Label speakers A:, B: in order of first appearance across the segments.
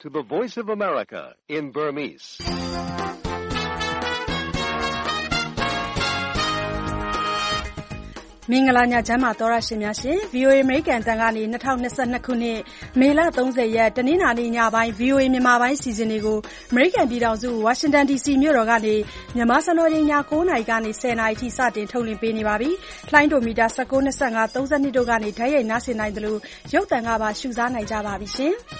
A: to the Voice of America in Burmese.
B: မင်္ဂလာညချမ်းပါသောရရှင်များရှင် VOA American တန်ကနေ2022ခုနှစ်မေလ30ရက်တနင်္လာနေ့ညပိုင်း VOA မြန်မာပိုင်းစီစဉ်တွေကို American ပြည်ထောင်စု Washington DC မြို့တော်ကနေမြန်မာစံတော်ချိန်ည9:00နာရီကနေ10:00နာရီထိစတင်ထုတ်လွှင့်ပေးနေပါပြီ။လှိုင်းဒိုမီတာ19.25 32တို့ကနေဓာတ်ရိုက်နားဆင်နိုင်သလိုရုပ်သံကပါရှုစားနိုင်ကြပါပြီရှင်။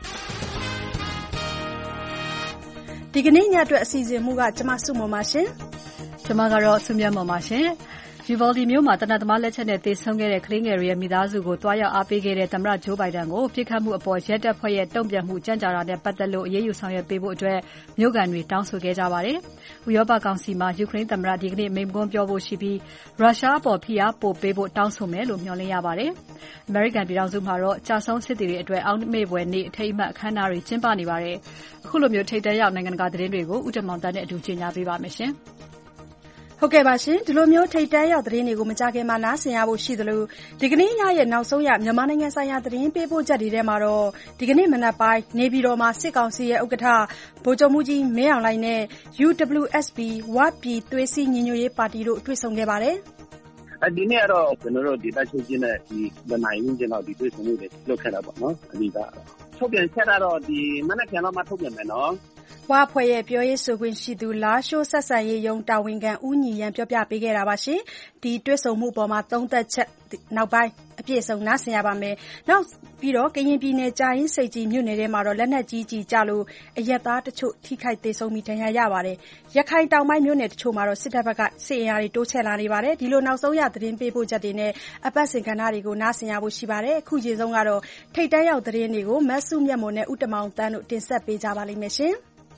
B: ဒီကနေ့ညအတွက်အစီအစဉ်မှုကကျမစုမပါရှင်
C: ။ကျမကတော့ဆုမြတ်မော်ပါရှင်။ Uvalde မြို့မှာတနက်သမားလက်ချက်နဲ့သေဆုံးခဲ့တဲ့ကလေးငယ်တွေရဲ့မိသားစုကိုတွားရောက်အားပေးခဲ့တဲ့သမ္မတ Joe Biden ကိုပြစ်ခတ်မှုအပေါ်ရဲတပ်ဖွဲ့ရဲ့တုံ့ပြန်မှုကြန့်ကြာတာနဲ့ပတ်သက်လို့အရေးယူဆောင်ရွက်ပေးဖို့အတွက်မြို့ခံတွေတောင်းဆိုခဲ့ကြပါတယ်။ဥရောပကောင်စီမှာယူကရိန်းသမ္မတဒီကနေ့မိန့်ခွန်းပြောဖို့ရှိပြီးရုရှားအပေါ်ဖိအားပိုပေးဖို့တောင်းဆိုမယ်လို့မျှော်လင့်ရပါတယ်။ American ပြည်ထောင်စုမှာတော့ကြာဆုံးစစ်သည်တွေအတွက်အောက်မေ့ဖွယ်နေ့အထိမ်းအမှတ်အခမ်းအနားတွေကျင်းပနေပါတယ်။အခုလိုမျိုးထိပ်တန်းရောက်နိုင်ငံတကာသတင်းတွေကိုဦးတင်မောင်တန်းနဲ့အတူကြီးညာပေးပါမယ်ရှင်။
B: ဟုတ်ကဲ့ပါရှင်ဒီလိုမျိုးထိပ်တန်းရောက်သတင်းတွေကိုမကြခင်မှာနားဆင်ရဖို့ရှိသလိုဒီကနေ့ညရဲ့နောက်ဆုံးရမြန်မာနိုင်ငံဆိုင်ရာသတင်းပေးပို့ချက်တွေထဲမှာတော့ဒီကနေ့မနက်ပိုင်းနေပြည်တော်မှာစစ်ကောင်စီရဲ့ဥက္ကဋ္ဌဗိုလ်ချုပ်မှုကြီးမင်းအောင်လှိုင်နဲ့ UWSP ဝပြည်သွေးစည်းညီညွတ်ရေးပါတီတို့တွေ့ဆုံခဲ့ပါတယ်
D: ဒီနေ့ကတော့ကျွန်တော်တို့ဒေသချုပ်ချင်းနဲ့ဒီဗနိုင်ရင်းချင်းတော့ဒီတွေ့ဆုံမှုတွေလုပ်ခဲ့တာပေါ့နော်အဓိကထုတ်ပြန်ချက်ကတော့ဒီမနက်ဖြန်တော့မှထုတ်ပြန်မယ်နော်
B: ဝါဖွဲ့ရဲ့ပြောရေးဆိုခွင့်ရှိသူလာရှိုးဆက်ဆံရေးရုံးတာဝန်ခံဦးညီရန်ပြောပြပေးခဲ့တာပါရှင်ဒီတွဲဆုံမှုပေါ်မှာသုံးသက်ချက်နောက်ပိုင်းအပြည့်စုံနားဆင်ရပါမယ်နောက်ပြီးတော့ကရင်ပြည်နယ်ကြာရင်စိတ်ကြီးမြို့နယ်ထဲမှာတော့လက်နက်ကြီးကြီးကြလို့အရက်သားတချို့ထိခိုက်သေးဆုံးပြီးဒဏ်ရာရပါတယ်ရခိုင်တောင်ပိုင်းမြို့နယ်တချို့မှာတော့စစ်တပ်ဘက်ကစစ်အင်အားတွေတိုးချဲ့လာနေပါတယ်ဒီလိုနောက်ဆုံးရသတင်းပေးပို့ချက်တွေနဲ့အပတ်စဉ်ကဏ္ဍတွေကိုနားဆင်ရဖို့ရှိပါတယ်အခုချိန်ဆုံးကတော့ထိတ်တန်းရောက်သတင်းတွေကိုမတ်စုမြတ်မွန်နဲ့ဥတမောင်တန်းတို့တင်ဆက်ပေးကြပါလိမ့်မယ်ရှင်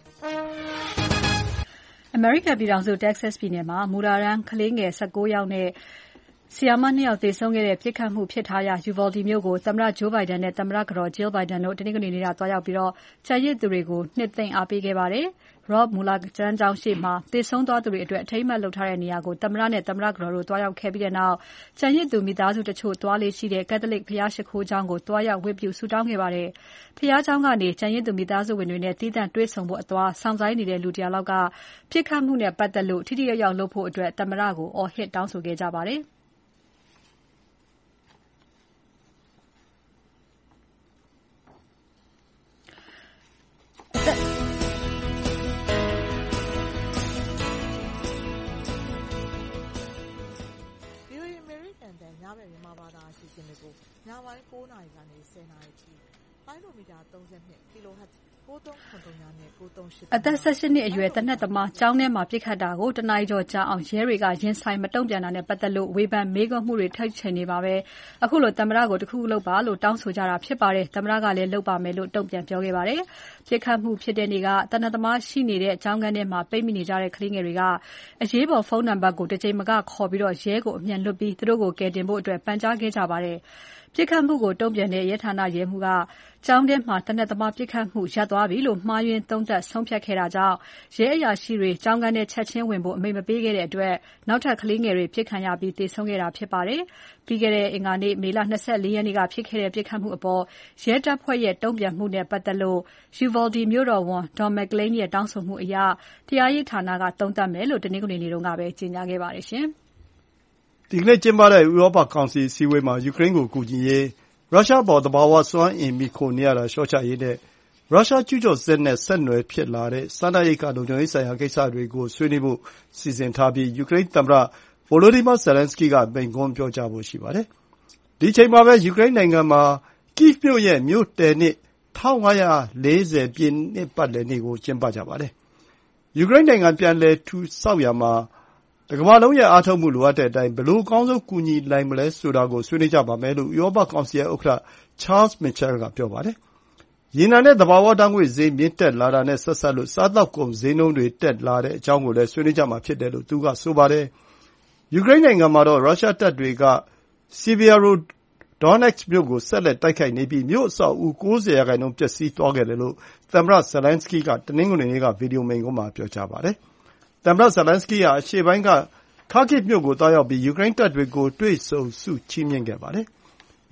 C: American ပြည်ထောင်စု Texas ပြည်နယ်မှာမူရာရန်ကလေးငယ်19ယောက်နဲ့ဆီယာမ2ယောက်သေဆုံးခဲ့တဲ့ပြစ်ခတ်မှုဖြစ်ထားရာ Uvalde မြို့ကိုသမ္မတ Joe Biden နဲ့သမ္မတကတော် Jill Biden တို့တနင်္ဂနွေနေ့ကသွားရောက်ပြီးကျန်ရစ်သူတွေကိုနှစ်သိမ့်အားပေးခဲ့ပါတယ်။ Robb မူလတန်းကျောင်းရှေ့မှာသေဆုံးသွားသူတွေအတွက်အထိမ်းအမှတ်လုပ်ထားတဲ့နေရာကိုသမ္မတနဲ့သမ္မတကတော်တို့သွားရောက်ခဲ့ပြီးနောက်ကျန်ရစ်သူမိသားစုတချို့သွားလေ့ရှိတဲ့ Catholic ဘုရားရှိခိုးကျောင်းကိုသွားရောက်ဝတ်ပြုဆုတောင်းခဲ့ပါတယ်။ဘုရားကျောင်းကနေကျန်ရစ်သူမိသားစုဝင်တွေနဲ့သီးသန့်တွေ့ဆုံဖို့အသွားစောင့်ဆိုင်းနေတဲ့လူတယောက်လောက်ကပြစ်ခတ်မှုနဲ့ပတ်သက်လို့ထိထိရောက်ရောက်လုပ်ဖို့အတွက်သမ္မတကိုအော်ဟစ်တောင်းဆိုခဲ့ကြပါတယ်။
E: ညပိုင်း9:00နာရီကနေ10:00နာရီထိလိုင်းဒိုမီတာ32 kHz 9393နဲ့938
C: အသက်18နှစ်အရွယ်တနက်သမားကျောင်းထဲမှာပြစ်ခတ်တာကိုတနာရီကျော်ကြာအောင်ရဲတွေကရင်ဆိုင်မတုံ့ပြန်တာနဲ့ပတ်သက်လို့ဝေဖန်မေးခွန်းမှုတွေထုတ်ချင်နေပါပဲအခုလိုသမ္မတကိုတခုခုလုပ်ပါလို့တောင်းဆိုကြတာဖြစ်ပါတယ်သမ္မတကလည်းလုပ်ပါမယ်လို့တုံ့ပြန်ပြောခဲ့ပါတယ်ပြစ်ခတ်မှုဖြစ်တဲ့နေ့ကတနက်သမားရှိနေတဲ့ကျောင်းခန်းထဲမှာပိတ်မိနေကြတဲ့ကလေးငယ်တွေကအရေးပေါ်ဖုန်းနံပါတ်ကိုတစ်ချိန်မကခေါ်ပြီးရဲကိုအမြန်လွှတ်ပြီးသူတို့ကိုကယ်တင်ဖို့အတွက်ပန်ကြားခဲ့ကြပါတယ်ပြစ်ခတ်မှုကိုတုံ့ပြန်တဲ့ရဲဌာနရဲမှူးကကျောင်းထဲမှာတနက်သမားပြစ်ခတ်မှုရပ်သွားပြီလို့မှားယွင်းသုံးသပ်ဆုံးဖြတ်ခဲ့တာကြောင့်ရဲအရာရှိတွေကျောင်းခန်းထဲချက်ချင်းဝင်ဖို့အမိန့်မပေးခဲ့တဲ့အတွက်နောက်ထပ်ကလေးငယ်တွေပြစ်ခံရပြီးသေဆုံးခဲ့တာဖြစ်ပါတယ်။ပြီးခဲ့တဲ့အင်္ဂါနေ့မေလ24ရက်နေ့ကဖြစ်ခဲ့တဲ့ပြစ်ခတ်မှုအပေါ်ရဲတပ်ဖွဲ့ရဲ့တုံ့ပြန်မှုနဲ့ပတ်သက်လို့ Uvalde မြို့တော်ဝန် Don McLean ရဲ့တောင်းဆိုမှုအရတရားရေးဌာနကသုံးသပ်မယ်လို့တနင်္ဂနွေနေ့ကပဲကြေညာခဲ့ပါတယ်ရှင်။
F: ဒီကနေ့ကျင်းပတဲ့ဥရောပကောင်စီအစည်းအဝေးမှာယူကရိန်းကိုကူညီရေးရုရှားအပေါ်သဘာဝစွမ်းအင်မှီခိုနေရတာလျှော့ချရေးနဲ့ရုရှားကျူးကျော်စစ်နဲ့ဆက်နွယ်ဖြစ်လာတဲ့စားနပ်ရိက္ခာလုံခြုံရေးဆိုင်ရာကိစ္စတွေကိုဆွေးနွေးဖို့စီစဉ်ထားပြီးယူကရိန်းသမ္မတ Volodymyr Zelenskyy ကမိန့်ခွန်းပြောကြားဖို့ရှိပါတယ်။ဒီအချိန်မှာပဲယူကရိန်းနိုင်ငံမှာ Kyiv မြို့ရဲ့မြို့တည်နှစ်1540ပြည့်နှစ်ပတ်လည်နေ့ကိုကျင်းပကြပါတယ်။ယူကရိန်းနိုင်ငံပြန်လည်ထူဆောက်ရာမှာတကမ္ဘာလုံးရဲ့အားထုတ်မှုလိုအပ်တဲ့အတိုင်းဘယ်လိုအကောင်းဆုံးကူညီနိုင်မလဲဆိုတာကိုဆွေးနွေးကြပါမယ်လို့ဥရောပကောင်စီရဲ့ဥက္ကဋ္ဌ Charles Michel ကပြောပါတယ်။ရေနံနဲ့သဘာဝဓာတ်ငွေ့ဈေးမြင့်တက်လာတာနဲ့ဆက်စပ်လို့စားသောက်ကုန်ဈေးနှုန်းတွေတက်လာတဲ့အကြောင်းကိုလည်းဆွေးနွေးကြမှာဖြစ်တယ်လို့သူကဆိုပါတယ်။ယူကရိန်းနိုင်ငံမှာတော့ရုရှားတပ်တွေက Sievierodonetsk မြို့ကိုဆက်လက်တိုက်ခိုက်နေပြီးမြို့အဆောက်အဦ 90% ပျက်စီးသွားခဲ့တယ်လို့သမ္မတ Zelenskyy ကတနင်္ဂနွေနေ့ကဗီဒီယိုမိန့်ခွန်းမှာပြောကြားပါတယ်။သမ္မတ Zelenskyy ဟာအရှေ့ပိုင်းက Kharkiv မြို့ကိုသွားရောက်ပြီးယူကရိန်းတပ်တွေကိုတွေ့ဆုံဆုချီးမြှင့်ခဲ့ပါတယ်။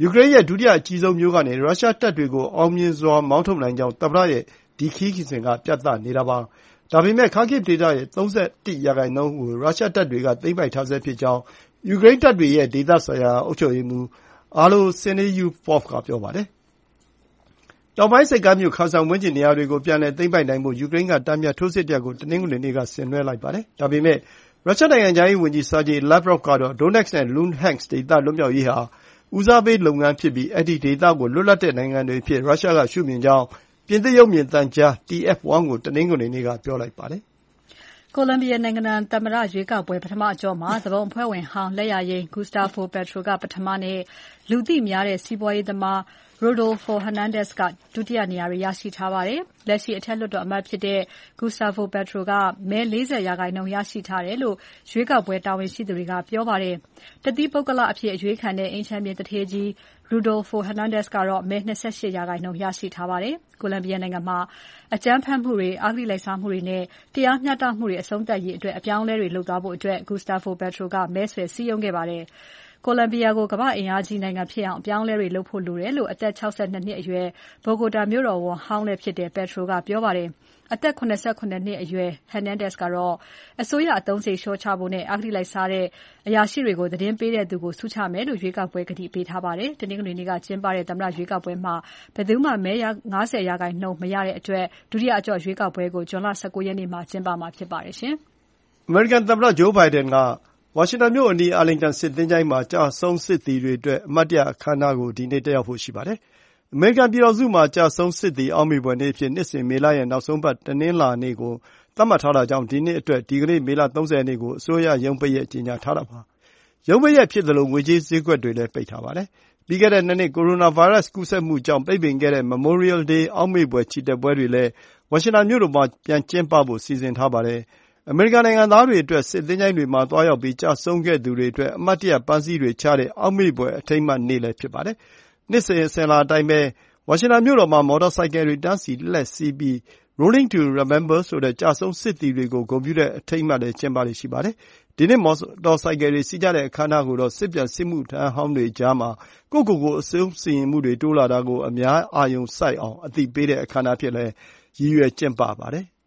F: ယူကရိန်းရဲ့ဒုတိယအကြီးဆုံးမြို့ကနေရုရှားတပ်တွေကိုအောင်မြင်စွာမောင်းထုတ်နိုင်ကြောင်းသမ္မတရဲ့ဒီခရီးစဉ်ကပြသနေတာပါ။ဒါပေမဲ့ Kharkiv ဒေသရဲ့ 31% ကိုရုရှားတပ်တွေကသိမ်းပိုက်ထားဆဲဖြစ်ကြောင်းယူကရိန်းတပ်တွေရဲ့ဒေသဆိုင်ရာအုပ်ချုပ်ရေးမှူး Arlo Syniehubov ကပြောပါတယ်။တောင်ပိုင်းဆိပ်ကမ်းမြို့ Kherson ဝန်းကျင်နေရာတွေကိုပြန်လည်သိမ်းပိုက်နိုင်ဖို့ယူကရိန်းကတန်းမြတ်ထိုးစစ်တရပ်ကိုတနင်္ဂနွေနေ့ကဆင်နွှဲလိုက်ပါတယ်။ဒါပေမဲ့ရုရှားနိုင်ငံခြားရေးဝန်ကြီး Sergei Lavrov ကတော့ Donetsk နဲ့ Luhansk ဒေသလွတ်မြောက်ရေးဟာဦးစားပေးလုပ်ငန်းဖြစ်ပြီးအဲဒီဒေသကိုလွတ်လပ်တဲ့နိုင်ငံတွေအဖြစ်ရုရှားကရှုမြင်ကြောင်းပြင်သစ်ရုပ်မြင်သံကြား TF1 ကိုတနင်္ဂနွေနေ့ကပြောလိုက်ပါတယ်
C: ။ကိုလံဘီယာနိုင်ငံသမ္မတရွေးကောက်ပွဲပထမအကျော့မှာသူပုန်အဖွဲ့ဝင်ဟောင်းလက်ယာယိမ်း Gustavo Petro ကပထမနဲ့လူသိများတဲ့စီးပွားရေးသမားRodolfo Hernandez ကဒုတိယနေရာတွေရရှိထားပါတယ်။လက်ရှိအထက်လွှတ်တော်အမတ်ဖြစ်တဲ့ Gustavo Petro ကမဲ 40% ရရှိထားတယ်လို့ရွေးကောက်ပွဲတာဝန်ရှိသူတွေကပြောပါတယ်။တသီးပုဂ္ဂလအဖြစ်အရွေးခံတဲ့အိမ်ခြံမြေသူဌေးကြီး Rodolfo Hernandez ကတော့မဲ 28% ရရှိထားပါတယ်။ကိုလံဘီယာနိုင်ငံမှာအကြမ်းဖက်မှုတွေ၊အဂတိလိုက်စားမှုတွေနဲ့တရားမျှတမှုတွေအဆုံးသတ်ရေးအတွက်အပြောင်းအလဲတွေလုပ်သွားဖို့အတွက် Gustavo Petro ကမဲဆွယ်စည်းရုံးခဲ့ပါတယ်။ကိုလံဘီယာကိုကမ္ဘာ့အင်အားကြီးနိုင်ငံဖြစ်အောင်အပြောင်းအလဲတွေလုပ်ဖို့လိုတယ်လို့အသက် 62 နှစ်အရွယ် Bogota မြို့တော်ဝန်ဟောင်းလည်းဖြစ်တဲ့ Petro ကပြောပါတယ်။အသက် ၇၇ နှစ်အရွယ် Hernandez ကတော့အစိုးရအသုံးစရိတ်လျှော့ချဖို့နဲ့အဂတိလိုက်စားတဲ့အရာရှိတွေကိုသတင်းပေးတဲ့သူကိုဆုချမယ်လို့ရွေးကောက်ပွဲကတိပေးထားပါတယ်။တနင်္ဂနွေနေ့ကကျင်းပတဲ့သမ္မတရွေးကောက်ပွဲမှာဘယ်သူမှမဲ 50% မရတဲ့အတွက်ဒုတိယအကျော့ရွေးကောက်ပွဲကိုဇွန်လ 19 ရက်နေ့မှာကျင်းပမှာဖြစ်ပါတယ်ရှင်
F: ။အမေရိကန်သမ္မတ Joe Biden ကဝါရှင်တန်မြို့အနီးအာလင်တန်စစ်သင်္ချိုင်းမှာကျဆုံးစစ်သည်တွေအတွက်အမှတ်တရအခမ်းအနားကိုဒီနေ့တက်ရောက်ဖို့ရှိပါတယ်။အမေရိကန်ပြည်ထောင်စုမှာကျဆုံးစစ်သည်အောက်မေ့ဖွယ်နေ့အဖြစ်နှစ်စဉ်မေလရဲ့နောက်ဆုံးပတ်တနင်္လာနေ့ကိုသတ်မှတ်ထားတာကြောင့်ဒီနှစ်အတွက်ဒီကနေ့မေလ 30 ရက်နေ့ကိုအစိုးရရုံးပိတ်ရက်ကြေညာထားတာပါ။ရုံးပိတ်ရက်ဖြစ်သလိုငွေကြေးဈေးကွက်တွေလည်းပိတ်ထားပါတယ်။ပြီးခဲ့တဲ့ 2 နှစ်ကိုရိုနာဗိုင်းရပ်စ်ကူးစက်မှုကြောင့်ပိတ်ပင်ခဲ့တဲ့ Memorial Day အောက်မေ့ဖွယ်ချီတက်ပွဲတွေလည်းဝါရှင်တန်မြို့တော်မှာပြန်ကျင်းပဖို့စီစဉ်ထားပါတယ်။အမေရိကန်နိုင်ငံသားတွေအတွက်စစ်သင်္ချိုင်းတွေမှာသွားရောက်ပြီးကျဆုံးခဲ့သူတွေအတွက်အမှတ်တရပန်းစည်းတွေချတဲ့အောက်မေ့ဖွယ်အထိမ်းအမှတ်နေ့လည်းဖြစ်ပါတယ်။နှစ်စဉ်အစဉ်လာအတိုင်းပဲဝါရှင်တန်မြို့တော်မှာမော်တော်ဆိုင်ကယ်တွေတန်းစီလှည့်စီးပြီး Rolling to Remember ဆိုတဲ့ကျဆုံးစစ်သည်တွေကိုဂုဏ်ပြုတဲ့အထိမ်းအမှတ်လည်းကျင်းပလေ့ရှိပါတယ်။ဒီနှစ်မော်တော်ဆိုင်ကယ်တွေစီးကြတဲ့အခမ်းအနားကိုတော့စစ်ပြန်စစ်မှုထမ်းဟောင်းတွေကြားမှာကိုယ့်အဆုံးစီရင်မှုတွေတိုးလာတာကိုအများအာရုံစိုက်အောင်အသိပေးတဲ့အခမ်းအနားဖြစ်လည်းရည်ရွယ်ကျင်းပပါတယ်။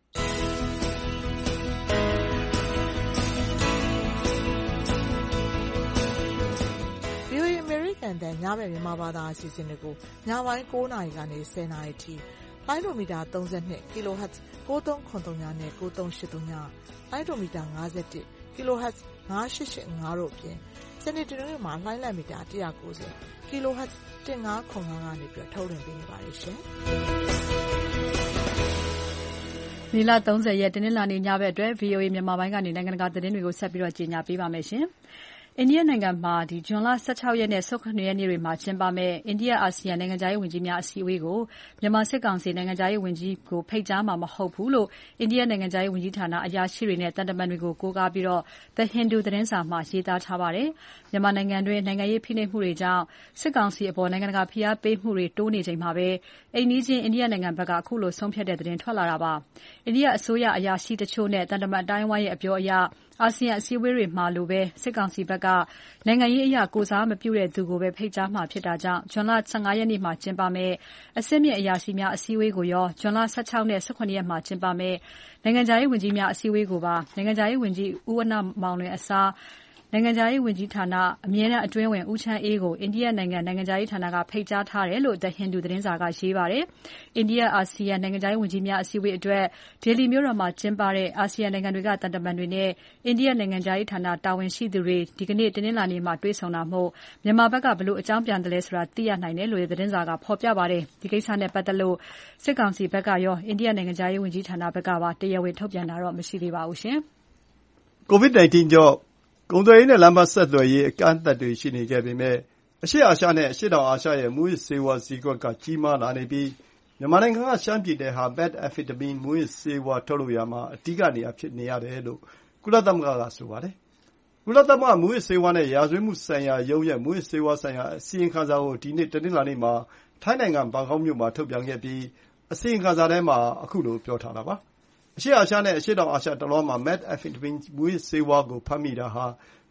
E: ညဘက်မြန်မာဘာသာအစီအစဉ်တွေကိုညပိုင်း9 နာရီကနေ 10 နာရီထိလိုင်းဒိုမီတာ 32 kHz 9393နဲ့9383ညလိုင်းဒိုမီတာ 51 kHz 9885တို့အပြင်စနေတနင်္ဂနွေမှာလိုင်းလံမီတာ 190 kHz 1505ကနေထုတ်လွှင့်ပေးနေပါတယ်ရှင်
C: ။မေလ 30 ရက်တနင်္လာနေ့ညဘက်အတွက် VOA မြန်မာပိုင်းကနေနိုင်ငံတကာသတင်းတွေကိုဆက်ပြီးကြေညာပေးပါမယ်ရှင်။အိန္ဒိယနိုင်ငံမှာဇွန်လ 16 ရက်နဲ့ 18 ရက်နေ့တွေမှာကျင်းပမယ့်အိန္ဒိယအာဆီယံနိုင်ငံခြားရေးဝန်ကြီးများအစည်းအဝေးကိုမြန်မာစစ်ကောင်စီနိုင်ငံခြားရေးဝန်ကြီးကိုဖိတ်ကြားမှာမဟုတ်ဘူးလို့အိန္ဒိယနိုင်ငံခြားရေးဝန်ကြီးဌာနအရာရှိတွေနဲ့တန်တမန်တွေကိုကိုးကားပြီး The Hindu သတင်းစာမှာရေးသားထားပါတယ်။မြန်မာနိုင်ငံတွင်းနိုင်ငံရေးဖိနှိပ်မှုတွေကြောင့်စစ်ကောင်စီအပေါ်နိုင်ငံတကာဖိအားပေးမှုတွေတိုးနေချိန်မှာပဲအိမ်နီးချင်းအိန္ဒိယနိုင်ငံဘက်ကအခုလိုဆုံးဖြတ်တဲ့သတင်းထွက်လာတာပါ။အိန္ဒိယအစိုးရအရာရှိတချို့နဲ့တန်တမန်အတိုင်းအဝိုင်းရဲ့အပြောအရအာဆီယံအစည်းအဝေးတွေမှာလိုပဲစစ်ကောင်စီဘက်ကနိုင်ငံရေးအရကိုစားမပြုတဲ့သူကိုပဲဖိတ်ကြားမှာဖြစ်တာကြောင့်ဇွန်လ 15 ရက်နေ့မှာကျင်းပမယ့်အဆင့်မြင့်အရာရှိများအစည်းအဝေးကိုရောဇွန်လ 16 နဲ့ 18 ရက်မှာကျင်းပမယ့်နိုင်ငံခြားရေးဝန်ကြီးများအစည်းအဝေးကိုပါနိုင်ငံခြားရေးဝန်ကြီးဦးဝဏ္ဏမောင်လွင်အစားနိုင်ငံခြားရေးဝန်ကြီးဌာနအမြဲတမ်းအတွင်းဝန်ဦးချမ်းအေးကိုအိန္ဒိယနိုင်ငံနိုင်ငံခြားရေးဌာနကဖိတ်ကြားထားတယ်လို့ The Hindu သတင်းစာကရေးပါတယ်။အိန္ဒိယအာဆီယံနိုင်ငံခြားရေးဝန်ကြီးများအစည်းအဝေးအတွက်ဒေလီမြို့တော်မှာကျင်းပတဲ့အာဆီယံနိုင်ငံတွေကတန်တမန်တွေနဲ့အိန္ဒိယနိုင်ငံခြားရေးဌာနတာဝန်ရှိသူတွေဒီကနေ့တနင်္လာနေ့မှာတွေ့ဆုံတာမို့မြန်မာဘက်ကဘယ်လိုအကြောင်းပြန်တယ်လဲဆိုတာသိရနိုင်တယ်လို့သတင်းစာကဖော်ပြပါတယ်။ဒီကိစ္စနဲ့ပတ်သက်လို့စစ်ကောင်စီဘက်ကရောအိန္ဒိယနိုင်ငံခြားရေးဝန်ကြီးဌာနဘက်ကပါတရားဝင်ထုတ်ပြန်တာတော့မရှိသေးပါဘူးရှင်
F: ။ COVID-19 ကြောင့်ကုန်သွယ်ရေးနဲ့လမ်းပန်းဆက်သွယ်ရေးအကန့်အသတ်တွေရှိနေခဲ့ပေမဲ့အရှေ့အာရှနဲ့အရှေ့တောင်အာရှရဲ့မူးယစ်ဆေးဝါးဈေးကွက်ကကြီးမားလာနေပြီးမြန်မာနိုင်ငံကရှမ်းပြည်နယ်ဟာ Methamphetamine မူးယစ်ဆေးဝါးထုတ်လုပ်ရာမှာအဓိကနေရာဖြစ်နေရတယ်လို့ကုလသမဂ္ဂကဆိုပါတယ်။ကုလသမဂ္ဂမူးယစ်ဆေးဝါးနဲ့ရာဇဝတ်မှုဆိုင်ရာရုံးရဲ့မူးယစ်ဆေးဝါးဆိုင်ရာအစီရင်ခံစာကိုဒီနေ့တနင်္လာနေ့မှာထိုင်းနိုင်ငံဘန်ကောက်မြို့မှာထုတ်ပြန်ခဲ့ပြီးအစီရင်ခံစာထဲမှာအခုလိုပြောထားတာပါ။အရှေ့အာရှနဲ့အရှေ့တောင်အာရှတလွှားမှာ Methamphetamine မူးယစ်ဆေးဝါးကိုဖမ်းမိတာဟာ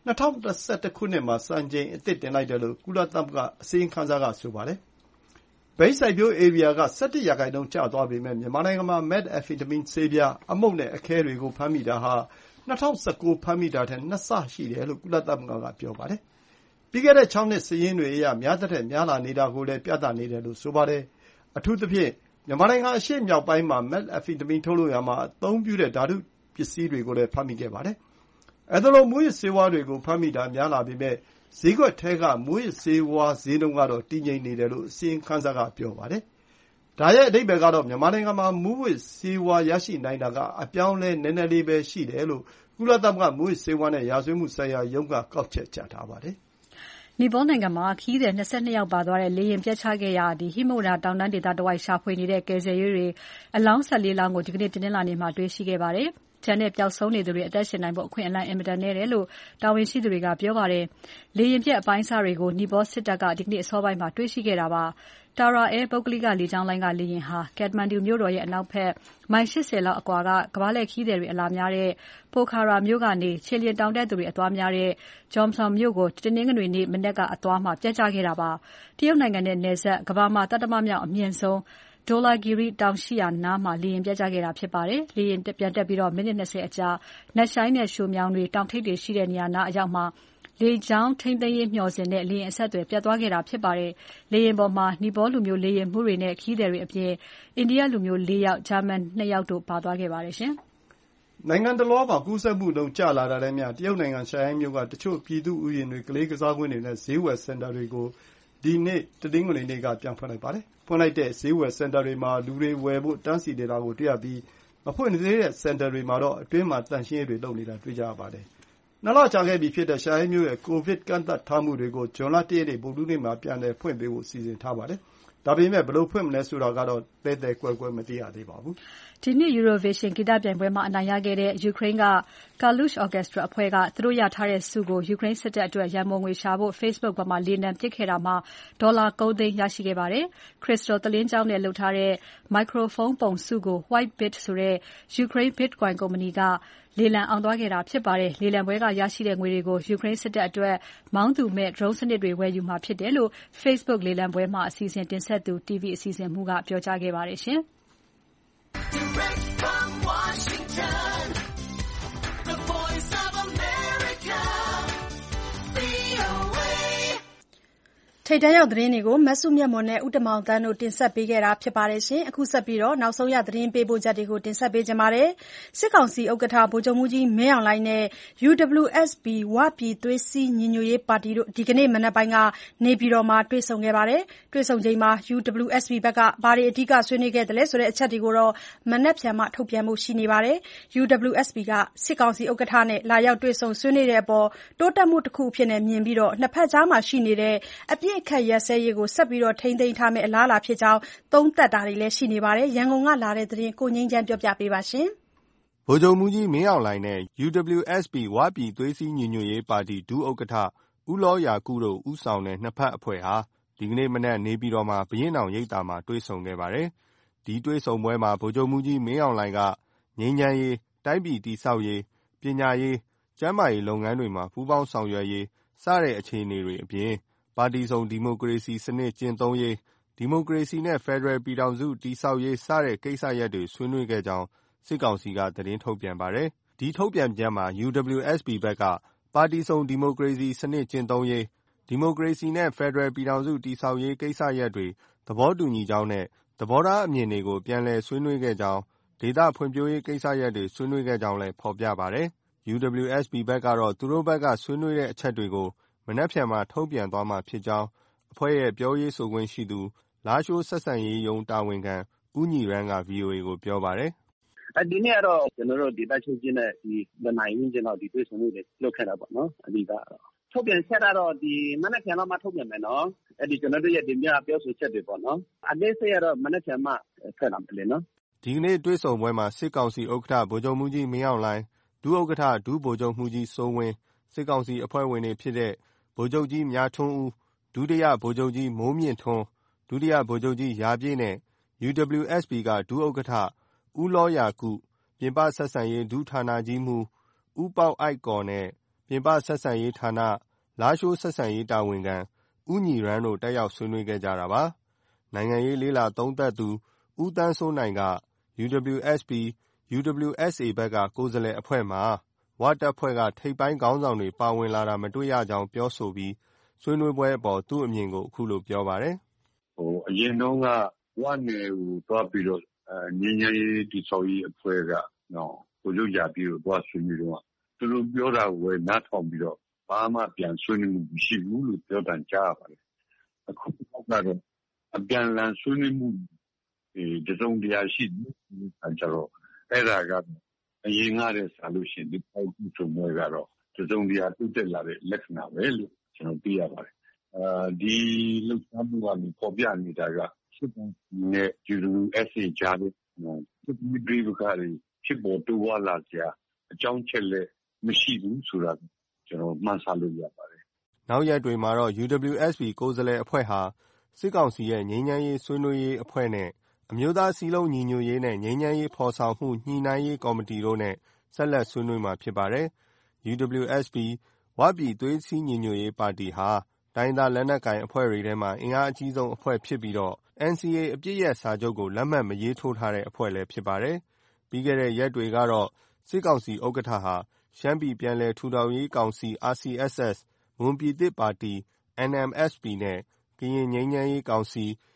F: 2021 ခုနှစ်မှာစံချိန်အသစ်တင်လိုက်တယ်လို့ကုလသမဂ္ဂအစီရင်ခံစာကဆိုပါတယ်။ဘိန်းစိုက်ပျိုးဧရိယာက 17% ကျသွားပေမယ့် မြန်မာနိုင်ငံမှာ methamphetamine ဆေးပြား၊ အမှုန့်နဲ့အခဲတွေကိုဖမ်းမိတာဟာ 2019 ဖမ်းမိတာထက် 2 ဆရှိတယ်လို့ကုလသမဂ္ဂကပြောပါတယ်။ပြီးခဲ့တဲ့ 6 နှစ်စာရင်းတွေအရများသထက်များလာနေတာကိုလည်းပြသနေတယ်လို့ဆိုပါတယ်။အထူးသဖြင့်မြန်မာနိုင်ငံအရှေ့မြောက်ပိုင်းမှာ methamphetamine ထုတ်လုပ်ရာမှာအသုံးပြုတဲ့ဓာတုပစ္စည်းတွေကိုလည်းဖမ်းမိခဲ့ပါတယ်။အဲဒီလိုမူးယစ်ဆေးဝါးတွေကိုဖမ်းမိတာများလာပေမယ့်ဈေးကွက်ထဲကမူးယစ်ဆေးဝါးဈေးနှုန်းကတော့တည်ငြိမ်နေတယ်လို့အစီရင်ခံစာကပြောပါတယ်။ဒါရဲ့အဓိပ္ပါယ်ကတော့မြန်မာနိုင်ငံမှာမူးယစ်ဆေးဝါးရရှိနိုင်တာကအပြောင်းအလဲနည်းနည်းလေးပဲရှိတယ်လို့ကုလသမဂ္ဂမူးယစ်ဆေးဝါးနဲ့ရာဇဝတ်မှုဆိုင်ရာရုံးကကောက်ချက်ချထားပါတယ်
C: ။နီပေါနိုင်ငံမှာခရီးသည်22ယောက်ပါသွားတဲ့လေယာဉ်ပျက်ချခဲ့ရာဟိမဝန္တာတောင်တန်းဒေသတဝိုက်ရှာဖွေနေတဲ့ကယ်ဆယ်ရေးတွေအလောင်း14လောင်းကိုဒီကနေ့တနင်္လာနေ့မှာတွေ့ရှိခဲ့ပါတယ်။ကျန်တဲ့ပျောက်ဆုံးနေသူတွေအသက်ရှင်နိုင်ဖို့အခွင့်အလမ်းအင်မတန်နည်းတယ်လို့တာဝန်ရှိသူတွေကပြောပါတယ်။လေယာဉ်ပျက်အပိုင်းအစတွေကိုနီပေါစစ်တပ်ကဒီကနေ့အစောပိုင်းမှာတွေ့ရှိခဲ့တာပါ။ Tara Air ပုဂ္ဂလိကလေကြောင်းလိုင်းကလေယာဉ်ဟာကက်တမန်ဒူမြို့တော်ရဲ့အနောက်ဘက်မိုင်80လောက်အကွာကကမ္ဘာလှည့်ခရီးသည်တွေအလာများတဲ့ Pokhara မြို့ကနေခြေလျင်တောင်တက်သူတွေအသွားများတဲ့ Jomsom မြို့ကိုတနင်္ဂနွေနေ့မနက်ကအသွားမှာပျက်ကျခဲ့တာပါ။တရုတ်နိုင်ငံနဲ့နယ်စပ်ကမ္ဘာမှာတတမမြောက်အမြင့်ဆုံးDhaulagiri တောင်ရှိရာနားမှာလေယာဉ်ပျက်ကျခဲ့တာဖြစ်ပါတယ်။လေယာဉ်ပြန်တက်ပြီးမိနစ်20အကြာနက်ရှိုင်းနဲ့လျှိုမြောင်းတွေတောင်ထိပ်တွေရှိတဲ့နေရာနားအရောက်မှာလေကြောင်းထိန်းသိမ်းရေးမျှော်စင်နဲ့လေယာဉ်အဆက်အသွယ်ပြတ်သွားခဲ့တာဖြစ်ပါတယ်။လေယာဉ်ပေါ်မှာနီပေါလူမျိုးလေယာဉ်မှူးတွေနဲ့ခရီးသည်တွေအပြင်အိန္ဒိယလူမျိုး4ယောက်ဂျာမန်2ယောက်တို့ပါသွားခဲ့ပါတယ်ရှင်
F: ။နိုင်ငံတလွှားမှာကူးစက်မှုနှုန်းကျလာတာနဲ့မျှတရုတ်နိုင်ငံရှန်ဟိုင်းမြို့ကတချို့ပြည်သူ့ဥယျာဉ်တွေကလေးကစားကွင်းတွေနဲ့ဈေးဝယ်စင်တာတွေကိုဒီနေ့တနင်္ဂနွေနေ့ကပြန်ဖွင့်လိုက်ပါတယ်။ဖွင့်လိုက်တဲ့ဈေးဝယ်စင်တာတွေမှာလူတွေဝယ်ဖို့တန်းစီနေတာကိုတွေ့ရပြီးမဖွင့်သေးတဲ့စင်တာတွေမှာတော့အတွင်းမှာသန့်ရှင်းရေးတွေလုပ်နေတာတွေ့ကြရပါတယ်။2 လကြာခဲ့ပြီဖြစ်တဲ့ရှန်ဟိုင်းမြို့ရဲ့ကိုဗစ်ကန့်သတ်ထားမှုတွေကိုဇွန်လ 1 ရက်နေ့ဗုဒ္ဓဟူးနေ့မှာပြန်လည်ဖွင့်ပေးဖို့စီစဉ်ထားပါတယ်။ဒါပေမဲ့ဘယ်လိုဖွင့်မလဲဆိုတာကတော့သဲသဲကွဲကွဲမသိရသေးပါဘူး
C: ။ဒီနှစ် Eurovision ဂီတပြိုင်ပွဲမှာအနိုင်ရခဲ့တဲ့ယူကရိန်းက Kalush Orchestra အဖွဲ့ကသူတို့ရထားတဲ့ဆုကိုယူကရိန်းစစ်တပ်အတွက်ရန်ပုံငွေရှာဖို့ Facebook ပေါ်မှာလေလံပစ်ခဲ့တာမှာဒေါ်လာ9 သိန်းရရှိခဲ့ပါတယ်။ Crystal သလင်းကျောင်းနဲ့လုပ်ထားတဲ့မိုက်ခရိုဖုန်းပုံဆုကို Whitebit ဆိုတဲ့ယူကရိန်း Bitcoin ကုမ္ပဏီကလေလံအောင်သွားခဲ့တာဖြစ်ပါတယ်။လေလံပွဲကရရှိတဲ့ငွေတွေကိုယူကရိန်းစစ်တပ်အတွက်မောင်းသူမဲ့ drone စနစ်တွေဝယ်ယူမှာဖြစ်တယ်လို့ Facebook လေလံပွဲမှာအစီအစဉ်တင်ဆက်သူ TV အစီအစဉ်မှူးကပြောကြားခဲ့ပါတယ်ရှင်။ Direct from Washington, the voice of America, VOA
B: ထိပ်တန်းရောက်သတင်းတွေကိုမစုမြတ်မွန်နဲ့ဦးတမောင်သန်းတို့တင်ဆက်ပေးခဲ့တာဖြစ်ပါတယ်ရှင်။အခုဆက်ပြီးနောက်ဆုံးရသတင်းပေးပို့ချက်တွေကိုတင်ဆက်ပေးကြပါမယ်။စစ်ကောင်စီဥက္ကဋ္ဌဗိုလ်ချုပ်မှူးကြီးမင်းအောင်လှိုင်နဲ့ UWSP ဝပြည်သွေးစည်းညီညွတ်ရေးပါတီတို့ဒီကနေ့မနက်ပိုင်းကနေပြည်တော်မှာတွေ့ဆုံခဲ့ပါတယ်။တွေ့ဆုံချိန်မှာ UWSP ဘက်ကဘာတွေအဓိကဆွေးနွေးခဲ့သလဲဆိုတဲ့အချက်တွေကိုတော့မနက်ဖြန်မှထုတ်ပြန်ဖို့ရှိနေပါတယ်။ UWSP ကစစ်ကောင်စီဥက္ကဋ္ဌနဲ့လာရောက်တွေ့ဆုံဆွေးနွေးတဲ့အပေါ်တိုးတက်မှုတစ်ခုအဖြစ်မြင်ပြီးနှစ်ဖက်ကြားမှာရှိနေတဲ့အပြစ်အခတ်ရပ်စဲရေးကိုဆက်ပြီးထိန်းသိမ်းထားမယ့်အလားအလာဖြစ်ကြောင်းသုံးသပ်တာတွေလည်းရှိနေပါတယ်။ရန်ကုန်ကလာတဲ့သတင်းကိုငြိမ်းချမ်းပြောပြပေးပါရှင်
G: ။ဗိုလ်ချုပ်မှူးကြီးမင်းအောင်လှိုင်နဲ့ UWSP ဝပြည်သွေးစည်းညီညွတ်ရေးပါတီဒုဥက္ကဋ္ဌဦးလောရာကုတို့ဦးဆောင်တဲ့နှစ်ဖက်အဖွဲ့ဟာဒီကနေ့မနက်နေပြည်တော်မှာဘုရင့်နောင်ရိပ်သာမှာတွေ့ဆုံခဲ့ပါတယ်။ဒီတွေ့ဆုံပွဲမှာဗိုလ်ချုပ်မှူးကြီးမင်းအောင်လှိုင်ကငြိမ်းချမ်းရေး၊တိုင်းပြည်တည်ဆောက်ရေး၊ပညာရေး၊ကျန်းမာရေးလုပ်ငန်းတွေမှာပူးပေါင်းဆောင်ရွက်ရေးစတဲ့အခြေအနေတွေအပြင်ပါတီစုံဒီမိုကရေစီစနစ်ကျင့်သုံးရေး၊ဒီမိုကရေစီနဲ့ဖက်ဒရယ်ပြည်ထောင်စုတည်ဆောက်ရေးစတဲ့ကိစ္စရပ်တွေဆွေးနွေးခဲ့ကြောင်းစစ်ကောင်စီကသတင်းထုတ်ပြန်ပါတယ်။ဒီထုတ်ပြန်ချက်မှာ UWSP ဘက်ကပါတီစုံဒီမိုကရေစီစနစ်ကျင့်သုံးရေး၊ဒီမိုကရေစီနဲ့ဖက်ဒရယ်ပြည်ထောင်စုတည်ဆောက်ရေးကိစ္စရပ်တွေသဘောတူညီကြောင်းနဲ့သဘောထားအမြင်တွေကိုပြန်လည်ဆွေးနွေးခဲ့ကြောင်းဒေသဖွံ့ဖြိုးရေးကိစ္စရပ်တွေဆွေးနွေးခဲ့ကြောင်းလည်းဖော်ပြပါတယ်။ UWSP ဘက်ကတော့သူတို့ဘက်ကဆွေးနွေးတဲ့အချက်တွေကိုမနက်ဖြန်မှာထုတ်ပြန်သွားမှာဖြစ်ကြောင်းအဖွဲ့ရဲ့ပြောရေးဆိုခွင့်ရှိသူလားရှိုးဆက်ဆံရေးရုံးတာဝန်ခံဦးညီရန်းက VOA ကိုပြောပါတယ်
D: ။ဒီနေ့ကတော့ကျွန်တော်တို့ဒေသချုပ်ချင်းနဲ့ဒီနိုင်ဝင်းကျင်တော့ဒီတွေ့ဆုံမှုတွေလုပ်ခဲ့တာပေါ့နော်။အဓိကတော့ထုတ်ပြန်ချက်ကတော့ဒီမနက်ဖြန်တော့မှထုတ်ပြန်မယ်နော်။ကျွန်တော်တို့ရဲ့တင်ပြပြောဆိုချက်တွေပေါ့နော်။အသေးစိတ်ကတော့မနက်ဖြန်မှထွက်လာမယ်လေနော်
G: ။ဒီကနေ့တွေ့ဆုံပွဲမှာစစ်ကောင်စီဥက္ကဋ္ဌဗိုလ်ချုပ်မှူးကြီးမင်းအောင်လှိုင်ဒုဥက္ကဋ္ဌဒုဗိုလ်ချုပ်မှူးကြီးစိုးဝင်းစစ်ကောင်စီအဖွဲ့ဝင်တွေဖြစ်တဲ့ဗိုလ်ချုပ်ကြီးမြထွန်းဦးဒုတိယဗိုလ်ချုပ်ကြီးမိုးမြင့်ထွန်းဒုတိယဗိုလ်ချုပ်ကြီးရာပြည့်နဲ့ UWSP ကဒုဥက္ကဋ္ဌဦးလောရာကုပြင်ပဆက်ဆံရေးဒုဌာနကြီးမှူးဦးပေါက်အိုက်ကော်နဲ့ပြင်ပဆက်ဆံရေးဌာနလားရှိုးဆက်ဆံရေးတာဝန်ခံဦးညီရန်တို့တက်ရောက်ဆွေးနွေးခဲ့ကြတာပါ။နိုင်ငံရေးလေ့လာသုံးသပ်သူဦးသန်းစိုးနိုင်က UWSP UWSA ဘက်ကကိုယ်စားလှယ်အဖွဲ့မှာဝတပ်ဖွဲ့ကထိပ်ပိုင်းခေါင်းဆောင်တွေပါဝင်လာတာမတွေ့ရကြောင်းပြောဆိုပြီးဆွေးနွေးပွဲအပေါ်သူ့အမြင်ကိုအခုလိုပြောပါတယ်
H: ။အရင်တုန်းကဝနယ်ကိုသွားပြီးတော့ငြိမ်းချမ်းရေးတည်ဆောက်ရေးအဖွဲ့ကကိုချုပ်ရာပြီးတော့သွားဆွေးနွေးတော့သူတို့ပြောတာကိုနားထောင်ပြီးတော့ဘာမှပြန်ဆွေးနွေးမှုမရှိဘူးလို့ပြောတန်ကြားရပါတယ်။အခုကတော့အပြန်လန်ဆွေးနွေးမှုတစုံတရာရှိတယ်ကျတော့အဲ့ဒါကအရင်ကတည်းကလို့ရှိရင်ဒီပေါက်ပြုစုံပွဲကတော့တစုံတရာတိုးတက်လာတဲ့လက္ခဏာပဲလို့ကျွန်တော်သိရပါတယ်။ဒီလှုပ်ရှားမှုကနေပေါ်ပြနေတာကစစ်တပ်နဲ့ UWSA ကြားတဲ့စစ်ပြည်ပကတွေဖြစ်ပေါ်တိုးဝါလာစရာအကြောင်းချက်လက်မရှိဘူးဆိုတာကျွန်တော်မှန်းဆလို့ရပါတယ်
G: ။နောက်ရက်တွေမှာတော့ UWSP ကိုယ်စားလှယ်အဖွဲ့ဟာစစ်ကောင်စီရဲ့ငြိမ်းချမ်းရေးဆွေးနွေးရေးအဖွဲ့နဲ့အမျိုးသားစည်းလုံးညီညွတ်ရေးနဲ့ငြိမ်းချမ်းရေးဖော်ဆောင်မှုညှိနှိုင်းရေးကော်မတီတို့နဲ့ဆက်လက်ဆွေးနွေးမှာဖြစ်ပါတယ်။ UWSP ဝပြည်သွေးစည်းညီညွတ်ရေးပါတီဟာတိုင်းသားလက်နက်ကိုင်အဖွဲ့တွေထဲမှာအင်အားအကြီးဆုံးအဖွဲ့ဖြစ်ပြီးတော့ NCA အပစ်ရပ်စာချုပ်ကိုလက်မှတ်မရေးထိုးထားတဲ့အဖွဲ့လည်းဖြစ်ပါတယ်။ပြီးခဲ့တဲ့ရက်တွေကတော့စစ်ကောင်စီဥက္ကဋ္ဌဟာရှမ်းပြည်ပြန်လည်ထူထောင်ရေးကောင်စီ RCSS မွန်ပြည်သစ်ပါတီ NMSP နဲ့ကရင်ငြိမ်းချမ်းရေးကောင်စီ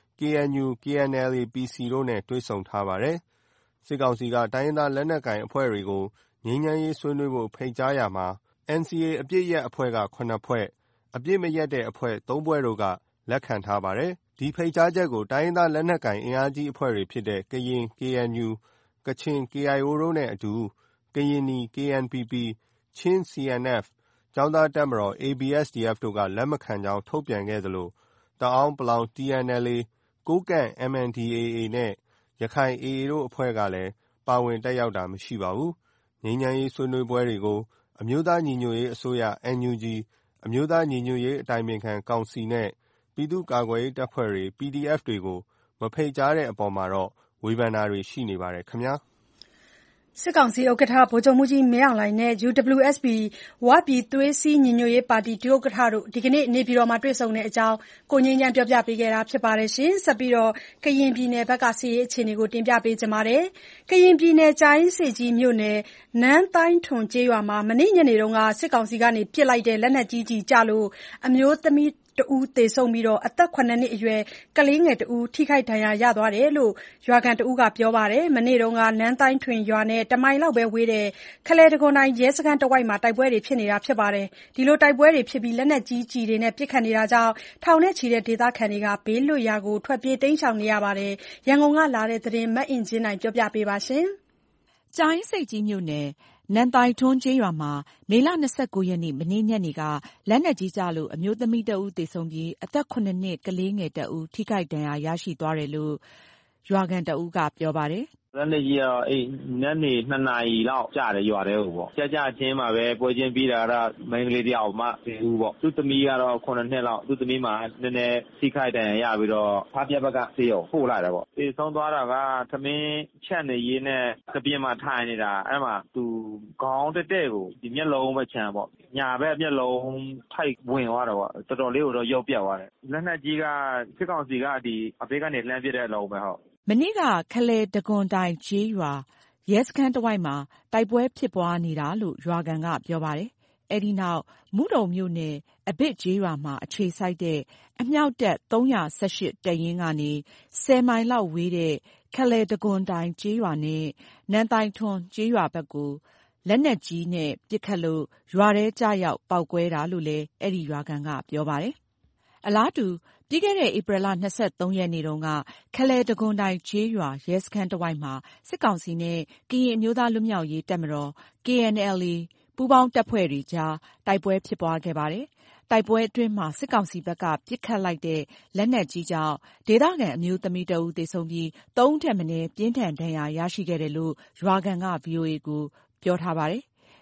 G: KNU KNLA PC တို့နဲ့တွေ့ဆုံထားပါတယ်။စစ်ကောင်စီကတိုင်းရင်းသားလက်နက်ကိုင်အဖွဲ့တွေကိုငြိမ်းချမ်းရေးဆွေးနွေးဖို့ဖိတ်ကြားရာမှာ NCA အပစ်ရပ်အဖွဲ့က9ဖွဲ့အပစ်မရပ်တဲ့အဖွဲ့3ဖွဲ့တို့ကလက်ခံထားပါတယ်။ဒီဖိတ်ကြားချက်ကိုတိုင်းရင်းသားလက်နက်ကိုင်အင်အားကြီးအဖွဲ့တွေဖြစ်တဲ့ကရင် KNU ကချင် KIO တို့နဲ့အတူကရင်နီ KNPP ချင်း CNF ကျောင်းသားတပ်မတော် ABSDF တို့ကလက်မခံကြောင်းထုတ်ပြန်ခဲ့သလိုတအောင်းပလောင် TNLA ကိုးကန့် MNDAA နဲ့ရခိုင် AA တို့အဖွဲ့ကလည်းပါဝင်တက်ရောက်တာမရှိပါဘူး။ငြိမ်းချမ်းရေးဆွေးနွေးပွဲတွေကိုအမျိုးသားညီညွတ်ရေးအစိုးရ NUG အမျိုးသားညီညွတ်ရေးအတိုင်ပင်ခံကောင်စီနဲ့ပြည်သူ့ကာကွယ်ရေးတပ်ဖွဲ့တွေ PDF တွေကိုမဖိတ်ကြားတဲ့အပေါ်မှာတော့ဝေဖန်တာတွေရှိနေပါတယ်ခင်ဗျာ
B: ။စစ်ကောင်စီဥက္ကဋ္ဌဗိုလ်ချုပ်မှူးကြီးမင်းအောင်လှိုင်နဲ့ UWSP ဝပြည်သွေးစည်းညီညွတ်ရေးပါတီဒုဥက္ကဋ္ဌတို့ဒီကနေ့နေပြည်တော်မှာတွေ့ဆုံတဲ့အကြောင်းကိုငြိမ်းချမ်းပြောပြပေးခဲ့တာဖြစ်ပါတယ်။ဆက်ပြီးကရင်ပြည်နယ်ဘက်ကစစ်ရေးအခြေအနေကိုတင်ပြပေးချင်ပါတယ်။ကရင်ပြည်နယ်ကြာအင်းဆိပ်ကြီးမြို့နယ်နန်းတိုင်းထွန်ကျေးရွာမှာမနေ့ညနေကစစ်ကောင်စီကပစ်လိုက်တဲ့လက်နက်ကြီးကျည်ကျလို့အမျိုးသမီးတဦးသေဆုံးပြီးအသက် 7 နှစ်အရွယ်ကလေးငယ်တဦးထိခိုက်ဒဏ်ရာရသွားတယ်လို့ရွာခံတဦးကပြောပါတယ်။မနေ့ကနန်းတိုင်းထွန်ရွာနဲ့1မိုင်လောက်ပဲဝေးတဲ့ခလယ်တံခွန်တိုင်ရဲစခန်းတဝိုက်မှာတိုက်ပွဲတွေဖြစ်နေတာပါ။ဒီလိုတိုက်ပွဲတွေဖြစ်ပြီးလက်နက်ကြီးကျည်တွေနဲ့ပစ်ခတ်နေတာကြောင့်ထောင်နဲ့ချီတဲ့ဒေသခံတွေဘေးလွတ်ရာကိုထွက်ပြေးတိမ်းရှောင်နေရပါတယ်။ရန်ကုန်ကလာတဲ့သတင်းမအင်ကြင်းနိုင်ပြောပြပေးပါမယ်
I: ။ကြာအင်းဆိပ်ကြီးမြို့နယ်နန်းတိုင်းထွန်ကျေးရွာမှာမေလ29ရက်နေ့မနေ့ညနေကလက်နက်ကြီးကျလို့အမျိုးသမီးတဦးသေဆုံးပြီးအသက် 7 နှစ်ကလေးငယ်တဦးထိခိုက်ဒဏ်ရာရရှိသွားတယ်လို့ရွာခံတဦးကပြောပါတယ်
J: ။လက်နက်ကြီးကတော့ညနေ2 နာရီလောက်ကျတယ်ရွာထဲကိုပေါ့။ကြချင်းမှာပဲပွဲချင်းပြီးတာကတော့မိန်းကလေးတယောက်မှသေဦးပေါ့။သူ့သမီးကတော့9 နှစ်လောက်သူ့သမီးမှာနည်းနည်းထိခိုက်ဒဏ်ရာရပြီးတော့ဖားပြက်ဘက်ကဆေးရုံပို့လိုက်တယ်ပေါ့။သေဆုံးသွားတာကသမင်းချက်နေရေးနဲ့ကပြင်းမှာထိုင်နေတာအဲ့မှာသူခေါင်းတက်ကိုဒီမျက်လုံးပဲချမ်းပေါ့။ညာဘက်မျက်လုံးထိုက်ဝင်သွားတော့ပေါ့။တော်တော်လေးကိုတော့ရုပ်ပြတ်သွားတယ်။လက်နက်ကြီးကစစ်ကောင်စီကဒီအဖေကနေလှမ်းပစ်တဲ့အလုံးပဲဟုတ်
I: ။မနေ့ကခလယ်တံခွန်တိုင်ကျေးရွာရဲစခန်းတဝိုက်မှာတိုက်ပွဲဖြစ်ပွားနေတာလို့ရွာခံကပြောပါတယ်။အဲဒီနောက်မုဒုံမြို့နယ်အဘစ်ကျေးရွာမှာအခြေစိုက်တဲ့အမြောက်တပ်318တပ်ရင်းကနေ10 မိုင်လောက်ဝေးတဲ့ခလယ်တံခွန်တိုင်ကျေးရွာနဲ့နန်းတိုင်းထွန်ကျေးရွာဘက်ကိုလက်နက်ကြီးနဲ့ပစ်ခတ်လို့ရွာထဲကျရောက်ပေါက်ကွဲတာလို့လည်းအဲဒီရွာခံကပြောပါတယ်။အလားတူပြီးခဲ့တဲ့ဧပြီလ23ရက်နေ့တုန်းကခလယ်တံခွန်တိုင်ကျေးရွာရဲစခန်းတဝိုက်မှာစစ်ကောင်စီနဲ့ကရင်အမျိုးသားလွတ်မြောက်ရေးတပ်မတော် KNLA ပူးပေါင်းတပ်ဖွဲ့တွေကြားတိုက်ပွဲဖြစ်ပွားခဲ့ပါတယ်။တိုက်ပွဲအတွင်းမှာစစ်ကောင်စီဘက်ကပစ်ခတ်လိုက်တဲ့လက်နက်ကြီးကြောင့်ဒေသခံအမျိုးသမီးတဦးသေဆုံးပြီး3 ဦးထက်မနည်းပြင်းထန်ဒဏ်ရာရရှိခဲ့တယ်လို့ရွာခံက VOA ကိုပြောထားပါတယ်။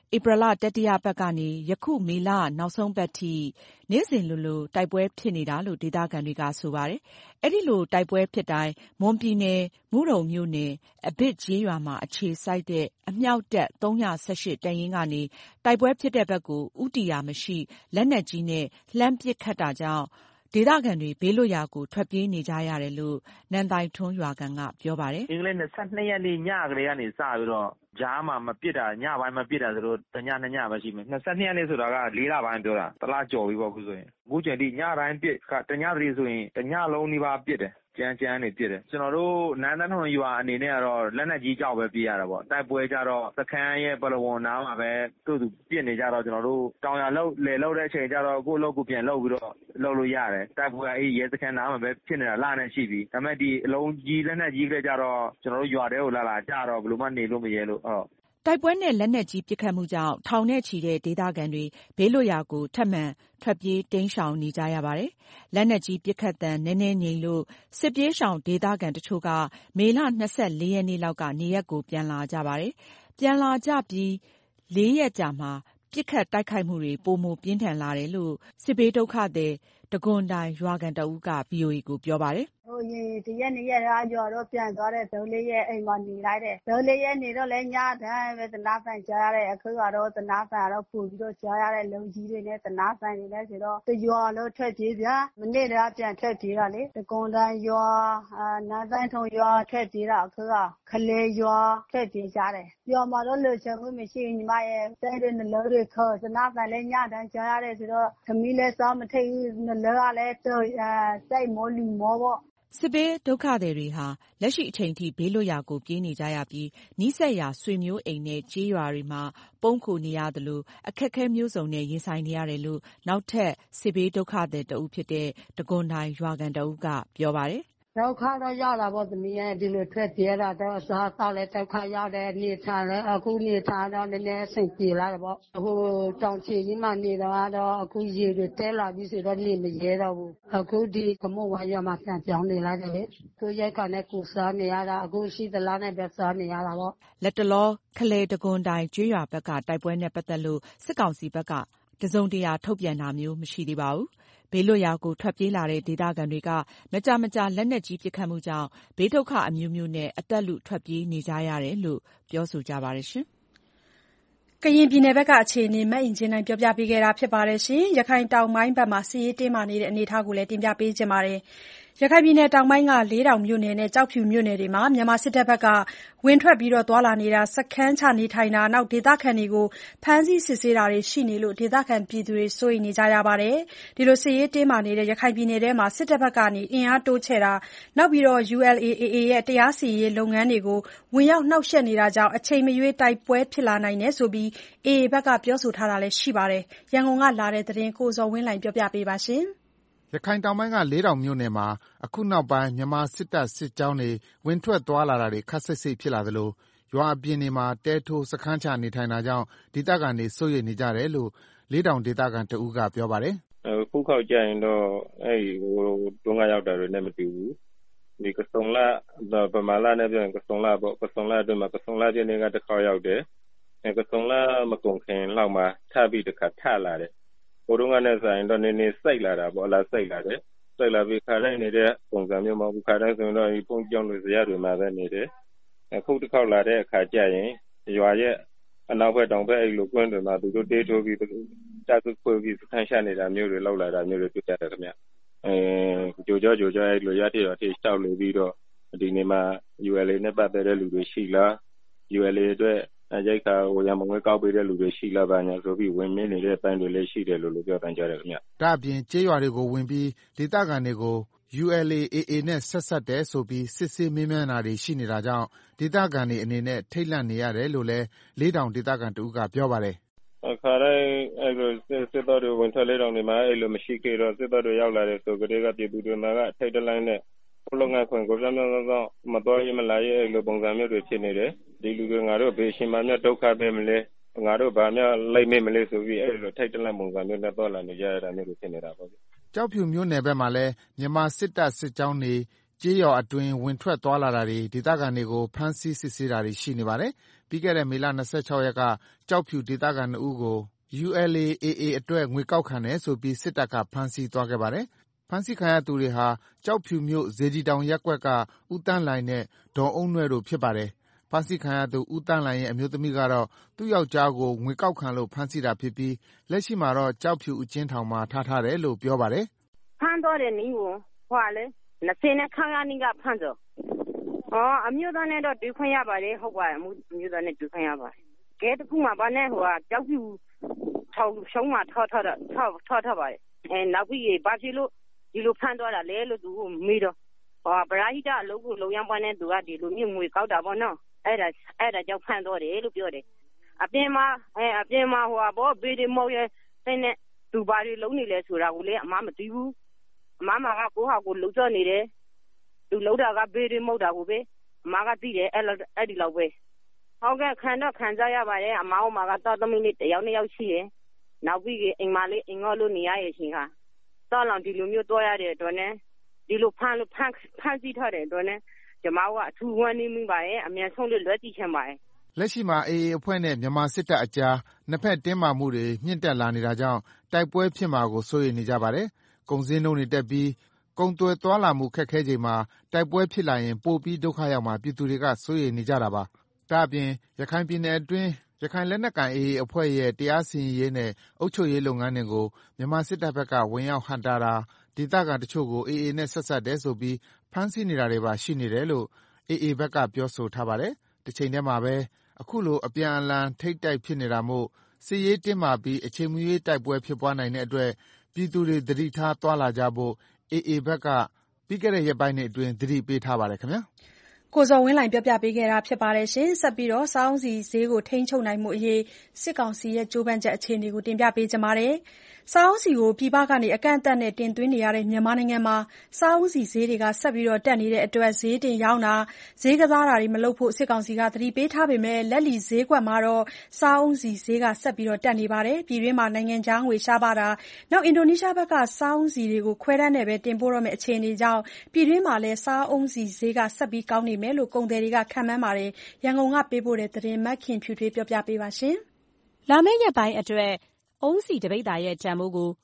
I: ဧပြီလတတိယပတ်ကနေယခုမေလနောက်ဆုံးပတ်ထိနေ့စဉ်လိုလိုတိုက်ပွဲဖြစ်နေတာလို့ဒေသခံတွေကဆိုပါတယ်။အဲဒီလိုတိုက်ပွဲဖြစ်တိုင်းမွန်ပြည်နယ်မုဒုံမြို့နယ်အဘစ်ကျေးရွာမှာအခြေစိုက်တဲ့အမြောက်တပ်318တပ်ရင်းကနေတိုက်ပွဲဖြစ်တဲ့ဘက်ကိုဦးတည်ရာမရှိလက်နက်ကြီးနဲ့လှမ်းပစ်ခတ်တာကြောင့်ဒေသခံတွေဘေးလွတ်ရာကိုထွက်ပြေးနေကြရတယ်လို့နန်းတိုင်ထွန်းရွာခံကပြောပါတယ်
J: ။အင်္ဂလိပ်22ရက်နေ့ညကလေးကနေစပြီးတော့ကြားမှာမပစ်တာညပိုင်းမပစ်တာဆိုတော့တည2ညပဲရှိမယ်22ရက်နေ့ဆိုတာက4လပိုင်းပြောတာတလကျော်ပြီပေါ့ခုဆိုရင်အခုချိန်ထိညတိုင်းပစ်တည3ဆိုရင်တညလုံးနီးပါးပစ်တယ်ကြမ်းနေပြစ်တယ်ကျွန်တော်တို့နန်းတန်းထွန်ရွာအနေနဲ့ကတော့လက်နက်ကြီးကြောက်ပဲပြေးရတာပေါ့တိုက်ပွဲကြတော့စခန်းရဲ့ပလဝန်နားမှာပဲသူ့ပြစ်နေကြတော့ကျွန်တော်တို့တောင်ရလောက်လေလောက်တဲ့အချိန်ကြတော့ကိုယ့်လောက်ကိုပြန်လောက်ပြီးတော့လောက်လို့ရတယ်တိုက်ပွဲအေးရဲစခန်းနားမှာပဲဖြစ်နေတာလာနေရှိပြီဒါပေမဲ့ဒီအလုံးကြီးလက်နက်ကြီးကလေးကြတော့ကျွန်တော်တို့ရွာတဲကိုလာကြတော့ဘယ်လိုမှနေလို့မရဲလို့
I: တိုက်ပွဲနဲ့လက်နက်ကြီးပစ်ခတ်မှုကြောင့်ထောင်နဲ့ချီတဲ့ဒေသခံတွေဘေးလွတ်ရာကိုထပ်မံထွက်ပြေးတိမ်းရှောင်နေကြရပါတယ်။လက်နက်ကြီးပစ်ခတ်သံနည်းနည်းငြိမ်လို့စစ်ပြေးရှောင်ဒေသခံတချို့ကမေလ24ရက်နေ့လောက်ကနေရပ်ကိုပြန်လာကြပါတယ်။ပြန်လာကြပြီး4ရက်ကြာမှာပစ်ခတ်တိုက်ခိုက်မှုတွေပိုမိုပြင်းထန်လာတယ်လို့စစ်ဘေးဒုက္ခသည်တကွန်တိုင်ရွာခံတဦးက VOA ကိုပြောပါတယ်
K: ။ဒီရက်နေ့ရက်သားကျော်တော့ပြန်သွားတဲ့3-4ရက်အိမ်မှာနေလိုက်တယ်3-4ရက်နေတော့လည်းညတိုင်းပဲတနာဖန်ကြားရတယ်အခုကတော့တနာဖန်တော့ပူပြီးတော့ကြားရတဲ့လုံကြီးတွေနဲ့တနာဖန်တွေနဲ့ဆိုတော့တရွာလို့ထွက်ပြေးဗျာမနေ့ကပြန်ထွက်ပြေးတာလေတကွန်တိုင်ရွာနန်းတိုင်းထုံရွာထွက်ပြေးတာအခုကခလေရွာထွက်ပြေးကြတယ်ရွာမှာတော့လူချင်မှုမရှိညီမရဲ့တဲ့တဲ့နှလုံးတွေခေါ်တနာဖန်လည်းညတိုင်းကြားရတယ်ဆိုတော့သမီးလည်းစားမထိတ်နှလုံးကလည်းစိတ်မောလူမောပေါ့
I: စစ်ဘေးဒုက္ခသည်တွေဟာလက်ရှိအချိန်ထိဘေးလွတ်ရာကိုပြေးနေကြရပြီးနီးစပ်ရာဆွေမျိုးအိမ်နဲ့ကျေးရွာတွေမှာပုန်းခိုနေရသလိုအခက်အခဲမျိုးစုံနဲ့ရင်ဆိုင်နေရတယ်လို့နောက်ထပ်စစ်ဘေးဒုက္ခသည်တဦးဖြစ်တဲ့တကွန်တိုင်ရွာခံတဦးကပြောပါတယ်
K: ဒုက္ခတော့ရောက်လာပေါ့သမီးရဲ့ဒီလိုထွက်ပြေးတာတော့အစားတောက်လဲဒုက္ခရောက်တယ်နေထိုင်လဲအခုနေထိုင်တော့နည်းနည်းဆင်ပြေလာတယ်ပေါ့အခုတောင်ချီကြီးမှနေတော့အခုရေတွေတဲလာပြီးဆိုတော့နေမရဲတော့ဘူးအခုဒီကမို့ဝါရမှာပြန်ပြောင်းနေလိုက်တယ်ကိုရိုက်ကနဲ့ကိုစားနေရတာအခုရှိသလားနဲ့ပဲစားနေရတာပေါ့
I: လက်တလောခလေတကွန်တိုင်ကျွေးရွာဘက်ကတိုက်ပွဲနဲ့ပတ်သက်လို့စစ်ကောင်စီဘက်ကတစုံတရာထုတ်ပြန်တာမျိုးမရှိသေးပါဘူးဘေးလွတ်ရာကိုထွက်ပြေးလာတဲ့ဒေသခံတွေကမကြာမကြာလက်နက်ကြီးပစ်ခတ်မှုကြောင့်ဘေးဒုက္ခအမျိုးမျိုးနဲ့အသက်လုထွက်ပြေးနေကြရတယ်လို့ပြောဆိုကြပါတယ်ရှင်
B: ။ကရင်ပြည်နယ်ဘက်ကအခြေအနေမအင်ဂျင်နိုင်ပြောပြပေးခဲ့တာဖြစ်ပါတယ်ရှင်။ရခိုင်တောင်ပိုင်းဘက်မှာစစ်ရေးတင်းမာနေတဲ့အနေအထားကိုလည်းတင်ပြပေးချင်ပါတယ်။ရခိုင်ပြည်နယ်တောင်ပိုင်းကလေးတောင်မြို့နယ်နဲ့ကျောက်ဖြူမြို့နယ်တွေမှာမြန်မာစစ်တပ်ဘက်ကဝင်ထွက်ပြီးသွားလာနေတာစခန်းချနေထိုင်တာနောက်ဒေသခံတွေကိုဖမ်းဆီးစစ်ဆေးတာတွေရှိနေလို့ဒေသခံပြည်သူတွေစိုးရိမ်နေကြရပါတယ်။ဒီလိုစစ်ရေးတင်းမာနေတဲ့ရခိုင်ပြည်နယ်ထဲမှာစစ်တပ်ဘက်ကနေအင်အားတိုးချဲ့တာနောက်ပြီးတော့ ULA/AA ရဲ့တရားစီရင်လုပ်ငန်းတွေကိုဝင်ရောက်နှောက်ယှက်နေတာကြောင့်အချိန်မရွေးတိုက်ပွဲဖြစ်လာနိုင်တယ်ဆိုပြီး AA ဘက်ကပြောဆိုထားတာလည်းရှိပါတယ်။ရန်ကုန်ကလာတဲ့သတင်းကိုဇော်ဝင်းလှိုင်ပြောပြပေးပါရှင်။
L: ရခိုင်တောင်ပိုင်းကလေးတောင်မြို့နယ်မှာအခုနောက်ပိုင်းမြန်မာစစ်တပ်စစ်ကြောင်းတွေဝင်ထွက်သွားလာတာတွေခပ်စိတ်စိတ်ဖြစ်လာသလိုရွာအပြင်တွေမှာတဲထိုးစခန်းချနေထိုင်တာကြောင့်ဒေသခံတွေစိုးရိမ်နေကြတယ်လို့လေးတောင်ဒေသခံတဦးကပြောပါတယ်
M: ။ခုခေတ်ကြရင်တော့တွန်းကားရောက်တာတွေနဲ့မတူဘူး။ဒီကစုံလပမာလာနဲ့ပြောရင်ကစုံလပေါ့ကစုံလအတွင်းမှာကစုံလပြင်းတွေကတစ်ခါရောက်တယ်။ကစုံလမကုန်ခင်လောက်မှာထပြီးတစ်ခါထလာတယ်ဟိုတုန်းကနဲ့ဆိုင်တော့နည်းနည်းစိတ်လာတာပေါ့လားစိတ်လာတယ်စိတ်လာပြီးခါတိုင်းနေတဲ့ပုံစံမျိုးမဟုတ်ဘူးခါတိုင်းဆိုရင်တော့ဒီပုံကြောင်းတွေဇရာတွေမှာပဲနေတယ်အခုတစ်ခေါက်လာတဲ့အခါကျရင်ရွာရဲ့အနောက်ဘက်တောင်ဘက်အဲ့လိုကွင်းတွေမှာသူတို့တေးထိုးပြီးတက်ခွေပြီးစခန်းချနေတာမျိုးတွေလောက်လာတာမျိုးတွေတွေ့ရတယ်ခင်ဗျကြိုကြောအဲ့လိုရတဲ့ရွာထိတောက်လို့ပြီးတော့ဒီနေ့မှာ ULA နဲ့ပတ်သက်တဲ့လူတွေရှိလား ULA အတွက်ရိုက်ခါရမငွေကောက်ပေးတဲ့လူတွေရှိလားပါညာဆိုပြီးဝင်မင်းနေတဲ့အပိုင်းတွေလည်းရှိတယ်လို့ပြောပန်ကြတယ်ခင်ဗျ
L: ။ဒါ့အပြင်ကျေးရွာတွေကိုဝင်ပြီးဒေသခံတွေကို ULA/AA နဲ့ဆက်စပ်တယ်ဆိုပြီးစစ်ဆေးမေးမြန်းတာတွေရှိနေတာကြောင့်ဒေသခံတွေအနေနဲ့ထိတ်လန့်နေရတယ်လို့လည်းလေးတောင်ဒေသခံတဦးကပြောပါတယ်
M: ။ခါတိုင်းအဲ့လိုစစ်သားတွေဝင်ထွက်လေးတောင်တွေမှာအဲ့လိုမရှိခဲ့တော့စစ်သားတွေရောက်လာတဲ့ဆိုကြတဲ့ကပြည်သူတွေမှာကထိတ်တလန့်နဲ့ဘလုံးငါခွင်ကိုပြောင်းပြောင်းမတော်ရမလာရဲ့အဲ့လိုပုံစံမျိုးတွေဖြစ်နေတယ်ဒီလူတွေငါတို့ဘေးရှင်မှများဒုက္ခပဲမလဲငါတို့ဘာများလိုက်မေ့မလဲဆိုပြီးအဲ့လိုထိတ်တလန့်ပုံစံမျိုးနဲ့တော်လာနေကြရတာမျိုးတွေဖြစ်နေတာပေါ့
L: ကျောက်ဖြူမြို့နယ်ဘက်မှာလည်းမြန်မာစစ်တပ်စစ်ကြောင်းတွေကျေးရွာအတွင်းဝင်ထွက်သွားလာတာတွေဒေသခံတွေကိုဖမ်းဆီးစစ်ဆေးတာတွေရှိနေပါတယ်။ပြီးခဲ့တဲ့မေလ 26 ရက်ကကျောက်ဖြူဒေသခံ 2 ဦးကို ULA/AA အတွက်ငွေကောက်ခံတယ်ဆိုပြီးစစ်တပ်ကဖမ်းဆီးသွားခဲ့ပါတယ်။ဖမ်းဆီးခံရသူတွေဟာကျောက်ဖြူမြို့စေတီတောင်ရပ်ကွက်ကဦးသန်းလှိုင်နဲ့ဒေါ်အုန်းနွဲ့တို့ဖြစ်ပါတယ်။ဖမ်းဆီးခံရသူဦးသန်းလှိုင်ရဲ့အမျိုးသမီးကတော့သူ့ယောက်ျားကိုငွေကောက်ခံလို့ဖမ်းဆီးတာဖြစ်ပြီးလက်ရှိမှာတော့ကျောက်ဖြူအကျဉ်းထောင်မှာထားတယ်လို့ပြောပါတယ်
N: ။ဖမ်းသွားတဲ့နည်းကိုလေ20ခန်းကနေကဖမ်းတော့အမျိုးသားနဲ့တော့တွေ့ခွင့်ရပါတယ်ဟုတ်ပါတယ်အမျိုးသားနဲ့တွေ့ခွင့်ရပါတယ်ကဲတခုမှဘာနဲ့ကြောက်ဖြူထောက်ရှုံးမှထောက်ပါတယ်နောက်ပြီးဘာဖြစ်လို့ဒီလိုဖမ်းသွားတာလဲလို့သူမေးတော့ဗရာဟိတအလုပ်ကိုလုံရမ်းပွားနဲ့သူကဒီလိုမျိုးငွေကောက်တာပေါ့နော်အဲ့ဒါကြောင့်ဖမ်းသွားတယ်လို့ပြောတယ်အပြင်မှာဘေးဒီမောက်ရဲ့တဲ့သူဘာတွေလုံးနေလဲဆိုတာကိုလေအမမသိဘူးအမကကိုဟာကိုလုံချနေတယ်သူလုံတာကဘေးဒီမောက်တာကိုပဲအမကသိတယ်အဲ့ဒီလောက်ပဲဟုတ်ကဲ့ခံစားရပါတယ်အမကတော့သမီးလေးတယောက်နှစ်ယောက်ရှိတယ်နောက်ပြီးအိမ်မလေးအိမ်ငေါလို့နေရရဲ့ရှင်ဟာတော်လောင်ဒီလိုမျိုးတွားရတဲ့အတွက်နဲ့ဒီလိုဖမ်းဆီးထားတဲ့အတွက်နဲ့ကျမကအထူးဝမ်းနည်းမိပါတယ်အမြန်ဆုံးလွှဲကြည့်ချင်ပါတယ်
L: လက်ရှိမှာ AA အဖွဲ့နဲ့မြန်မာစစ်တပ်အကြားနှစ်ဖက်တင်းမာမှုတွေမြင့်တက်လာနေတာကြောင့်တိုက်ပွဲဖြစ်မှာကိုစိုးရိမ်နေကြပါတယ်ကုန်စည်နှုန်းတွေတက်ပြီးကုန်သွယ်သွားလာမှုခက်ခဲချိန်မှာတိုက်ပွဲဖြစ်လာရင်ပိုပြီးဒုက္ခရောက်မှာပြည်သူတွေကစိုးရိမ်နေကြတာပါဒါအပြင်ရခိုင်ပြည်နယ်အတွင်းရခိုင်လက်နက်ကိုင် AA အဖွဲ့ရဲ့တရားစီရင်ရေးနဲ့အုပ်ချုပ်ရေးလုပ်ငန်းတွေကိုမြန်မာစစ်တပ်ဘက်ကဝင်ရောက်ဟန့်တားတာဒေသခံတချို့ကို AA နဲ့ဆက်စပ်တယ်ဆိုပြီးဖမ်းဆီးနေတာတွေပါရှိနေတယ်လို့ AA ဘက်ကပြောဆိုထားပါတယ်။တစ်ချိန်တည်းမှာပဲအခုလိုအပြန်အလှန်ထိပ်တိုက်ဖြစ်နေတာမို့စစ်ရေးတင်းမာပြီးအချိန်မရွေးတိုက်ပွဲဖြစ်ပွားနိုင်တဲ့အတွက်ပြည်သူတွေသတိထားသွားလာကြဖို့ AA ဘက်ကပြီးခဲ့တဲ့ရက်ပိုင်းတွေအတွင်းသတိပေးထားပါတယ်ခင်ဗျာ။
B: ကိုဇော်ဝင်းလှိုင်ပြောပြပေးခဲ့တာဖြစ်ပါတယ်ရှင်။ဆက်ပြီးစားအုန်းဆီဈေးကိုထိန်းချုပ်နိုင်မှုအရေးစစ်ကောင်စီရဲ့ကြိုးပမ်းချက်အခြေအနေကိုတင်ပြပေးကြပါမယ်။စားအုန်းဆီကိုပြည်ပကနေအကန့်အသတ်နဲ့တင်သွင်းနေရတဲ့မြန်မာနိုင်ငံမှာစားအုန်းဆီဈေးတွေကဆက်ပြီးတက်နေတဲ့အတွက်ဈေးတင်ရောင်းတာဈေးကစားတာတွေမလုပ်ဖို့စစ်ကောင်စီကသတိပေးထားပေမဲ့လက်လီဈေးကွက်မှာတော့စားအုန်းဆီဈေးကဆက်ပြီးတက်နေပါတယ်။ပြည်တွင်းမှာနိုင်ငံခြားငွေရှားပါတာအင်ဒိုနီးရှားဘက်ကစားအုန်းဆီတွေကိုခွဲတမ်းနဲ့ပဲတင်ပို့တော့မယ့်အခြေအနေကြောင့်ပြည်တွင်းမှာလည်းစားအုန်းဆီဈေးကဆက်ပြီးကောင်းနေမယ်လို့ကုန်သည်တွေကခန့်မှန်းပါတယ်။ရန်ကုန်ကပေးပို့တဲ့သတင်းမခင်ဖြူထွေးပြောပြပေးပါရှင်
I: ။လာမယ့်ရက်ပိုင်းအတွက်အုန်းဆီတပိဿာရဲ့တန်ဖိုးကို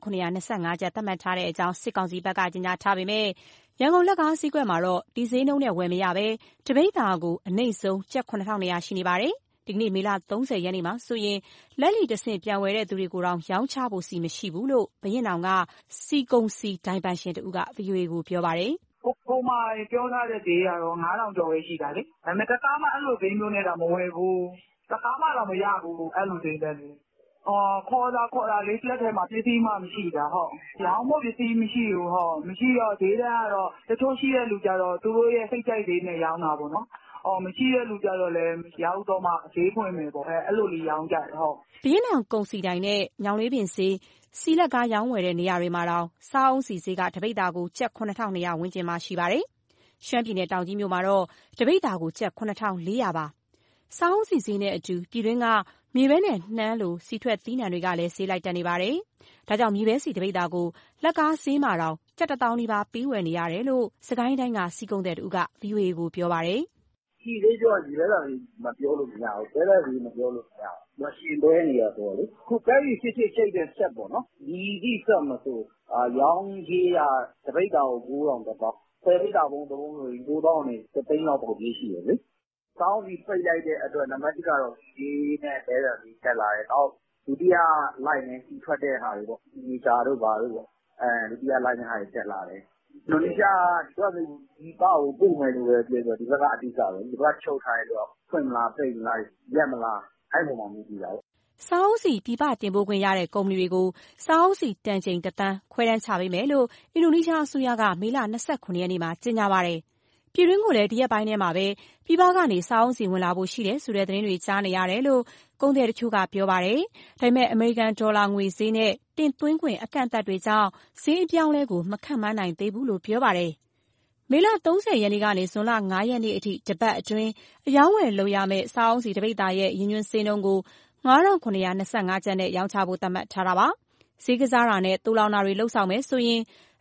I: 9,925 ကျပ်သတ်မှတ်ထားတဲ့အကြောင်းစစ်ကောင်စီဘက်ကကြေညာထားပေမဲ့ရန်ကုန်လက်ကားဈေးကွက်မှာတော့ဒီဈေးနှုန်းနဲ့ဝယ်မရဘဲတပိဿာကိုအနိမ့်ဆုံးကျပ် 9,200 ရှိနေပါတယ်။ဒီကနေ့မေလ 30 ရက်နေ့မှာဆိုရင်လက်လီတဆင့်ပြန်ဝယ်တဲ့သူတွေကိုတောင်ရောင်းချဖို့စီမရှိဘူးလို့ဘရင်နောင်ကစီကုံစီဒိုင်ပန်ရှင်တူက VOA ကိုပြောပါတယ်
O: ။ပုံမှန်ပြောထားတဲ့ဈေးကတော့9,000ကျော်ပဲရှိတာလေ။ဒါပေမဲ့တကားမှအဲ့လိုဈေးမျိုးနဲ့တော့မဝယ်ဘူး။တကားမှတော့မရဘူးအဲ့လိုဈေးနဲ့လေ။ခေါ်တာလေးလက်ထဲမှာပစ္စည်းမှမရှိတာဟုတ်။ရောင်းဖို့ပစ္စည်းမရှိဘူးဟုတ်။မရှိတော့ဈေးတန်းကတော့တချို့ရှိတဲ့လူကြတော့သူတို့ရဲ့စိတ်ကြိုက်ဈေးနဲ့ရောင်းတာပေါ့နော်။မရှိတဲ့လူကြတော့လည်းရောက်တော့မှဈေးဖွင့်မယ်ပေါ့အဲ့လိုလေးရောင်းကြတယ်ဟုတ်
I: ။ဘရင်နောင်ကုန်စီတိုင်းနဲ့ညောင်လေးပင်ဈေးစီလက်ကားရောင်းဝယ်တဲ့နေရာတွေမှာတောင်စားအုန်းဆီဈေးကတပိဿာကိုကျပ် 9,200 ဝန်းကျင်မှာရှိပါတယ်။ရှမ်းပြည်နယ်တောင်ကြီးမြို့မှာတော့တပိဿာကိုကျပ် 9,400 ပါ။စားအုန်းဆီဈေးနဲ့အတူပြည်တွင်းကမြေပဲနဲ့နှမ်းလိုစီထွက်သီးနှံတွေကလည်းဈေးလိုက်တက်နေပါတယ်။ဒါကြောင့်မြေပဲဆီတပိဿာကိုလက်ကားဈေးမှာတောင်ကျပ် 1,000 နီးပါးပေးဝယ်နေရတယ်လို့စကိုင်းတိုင်းကစီကုံတဲ့တူက VOA ကိုပြောပါတယ်
P: ။ဆီဈေးပြောရင်ဒီလဲတာမပြောလို့မရဘူး။ဘဲတဲ့ဈေးမပြောလို့မရဘူး။မရှင်တွဲနေရဆိုလေ။ခုကဲရီစစ်ချိတ်တဲ့ဆက်ပေါ့နော်။ဒီဒီဆက်မဆိုရောင်းကြီးရတပိဿာကို9,000တော့ဆယ်ပိဿာဘုံသုံးလို့9,000နဲ့3,000လောက်ပေါ့ကြီးရှိရလေ။စောင်းပြီးပိတ်လိုက်တဲ့အတွက်နံပါတ်1ကတော့ဒီနဲ့တဲတယ်ဒီတက်လာတယ်။တော့ဒုတိယလိုက်နေစီထွက်တဲ့ဟာတွေပေါ့။ဒီဂျာတို့ဘာတို့ပေါ့။ဒုတိယလိုက်တဲ့ဟာတွေတက်လာတယ်။လူကြီးကတော့ဒီပေါ့ကိုပုံမယ်လို့ပဲပြောဆိုဒီဘက်ကအတိအကျပဲဒီဘက်ချုပ်ထားတယ်လို့ဖွင့်မလားပိတ်မလားရက်မလားအဲ့ပုံမှန်မြင်ကြည့်တာပေါ့
I: စားအုန်းဆီပြည်ပတင်ပို့ခွင့်ရတဲ့ကုမ္ပဏီတွေကိုစားအုန်းဆီတန်ချိန်1 သန်းခွဲတမ်းချပေးမယ်လို့အင်ဒိုနီးရှားအစိုးရကမေလ 29 ရက်နေ့မှာကြေညာပါတယ်။ပြည်တွင်းကိုလည်းဒီရက်ပိုင်းထဲမှာပဲပြည်ပကနေစားအုန်းဆီဝင်လာဖို့ရှိတယ်ဆိုတဲ့သတင်းတွေကြားနေရတယ်လို့ကုန်သည်တချို့ကပြောပါတယ်။ဒါပေမဲ့အမေရိကန်ဒေါ်လာငွေဈေးနဲ့တင်သွင်းခွင့်အကန့်အသတ်တွေကြောင့်ဈေးအပြောင်းလဲကိုမခန့်မှန်းနိုင်သေးဘူးလို့ပြောပါတယ်။မေလ 30 ရက်နေ့ကနေဇွန်လ 5 ရက်နေ့အထိတပတ်အတွင်းအယောင်းဝယ်လုပ်ရမယ့်စားအုန်းဆီတပိဿာရဲ့ရည်ညွှန်းဈေးနှုန်းကို9,925 ကျပ်နဲ့ရောင်းချဖို့သတ်မှတ်ထားတာပါ။ဈေးကစားတာနဲ့သိုလှောင်တာတွေလုပ်ဆောင်မယ်ဆိုရင်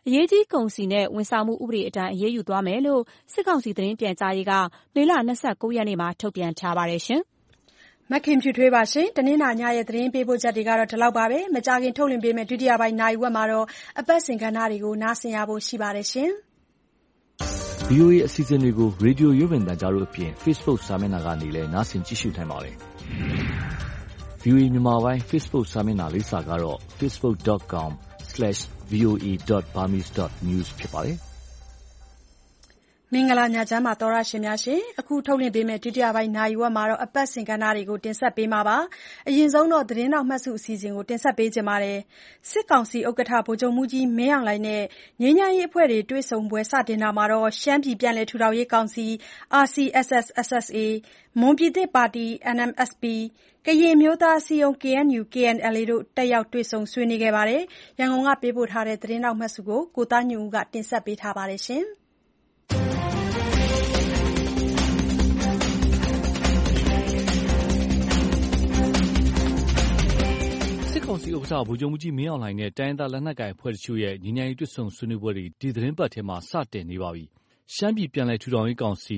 Q: အရေးကြီးကုန်စည်နဲ့ဝန်ဆောင်မှုဥပဒေအတိုင်းအရေးယူသွားမယ်လို့စစ်ကောင်စီသတင်းပြန်ကြားရေးကမေလ29 ရက်နေ့မှာထုတ်ပြန်ထားပါတယ်ရှင်
B: ။မခင်ဖြူထွေးပါရှင်။တနင်္လာညရဲ့သတင်းပေးပို့ချက်တွေကတော့ဒီလောက်ပါပဲ။မကြာခင်ထုတ်လွှင့်ပေးမယ့်ဒုတိယပိုင်းနာရီဝက်မှာတော့အပတ်စဉ်ကဏ္ဍတွေကိုနားဆင်ရဖို့ရှိပါတယ်ရှင်။
R: VOA အစီအစဉ်တွေကိုရေဒီယိုရုပ်မြင်သံကြားတို့အပြင် Facebook စာမျက်နှာကနေလည်းနားဆင်ကြည့်ရှုနိုင်ပါတယ်။ VOA မြန်မာပိုင်း Facebook စာမျက်နှာလိပ်စာကတော့ facebook.com/voa.burmese.news ဖြစ်ပါတယ်။
B: မင်္ဂလာညချမ်းပါသောရရှင်များရှင်အခုထုတ်လွှင့်ပေးမယ့်ဒုတိယပိုင်းနာရီဝက်မှာတော့အပတ်စဉ်ကဏ္ဍတွေကိုတင်ဆက်ပေးမှာပါအရင်ဆုံးတော့သတင်းတော်မှတ်စုအစီအစဉ်ကိုတင်ဆက်ပေးကြပါမယ်စစ်ကောင်စီဥက္ကဋ္ဌဗိုလ်ချုပ်မှူးကြီးမင်းအောင်လှိုင်နဲ့ငြိမ်းချမ်းရေးအဖွဲ့တွေတွေ့ဆုံပွဲစတင်တာမှာတော့ရှမ်းပြည်ပြည်နယ်ထူထောင်ရေးကောင်စီ RCSS/SSA မွန်ပြည်သစ်ပါတီ NMSP ကရင်မျိုးသားအစည်းအရုံး KNU/KNLA တို့တက်ရောက်တွေ့ဆုံဆွေးနွေးခဲ့ပါတယ်ရန်ကုန်ကပေးပို့ထားတဲ့သတင်းတော်မှတ်စုကိုကိုသားညွန့်ဦးကတင်ဆက်ပေးထားပါတယ်ရှင်
R: ကောင်စီဥက္ကဋ္ဌဗိုလ်ချုပ်မှူးကြီးမင်းအောင်လှိုင်နဲ့တိုင်းရင်းသားလက်နက်ကိုင်အဖွဲ့တချို့ရဲ့ညီညာရေးတွေ့ဆုံဆွေးနွေးပွဲတွေဒီသတင်းပတ်ထဲမှာစတင်နေပါပြီ။ရှမ်းပြည်ပြည်နယ်ထူထောင်ရေးကောင်စီ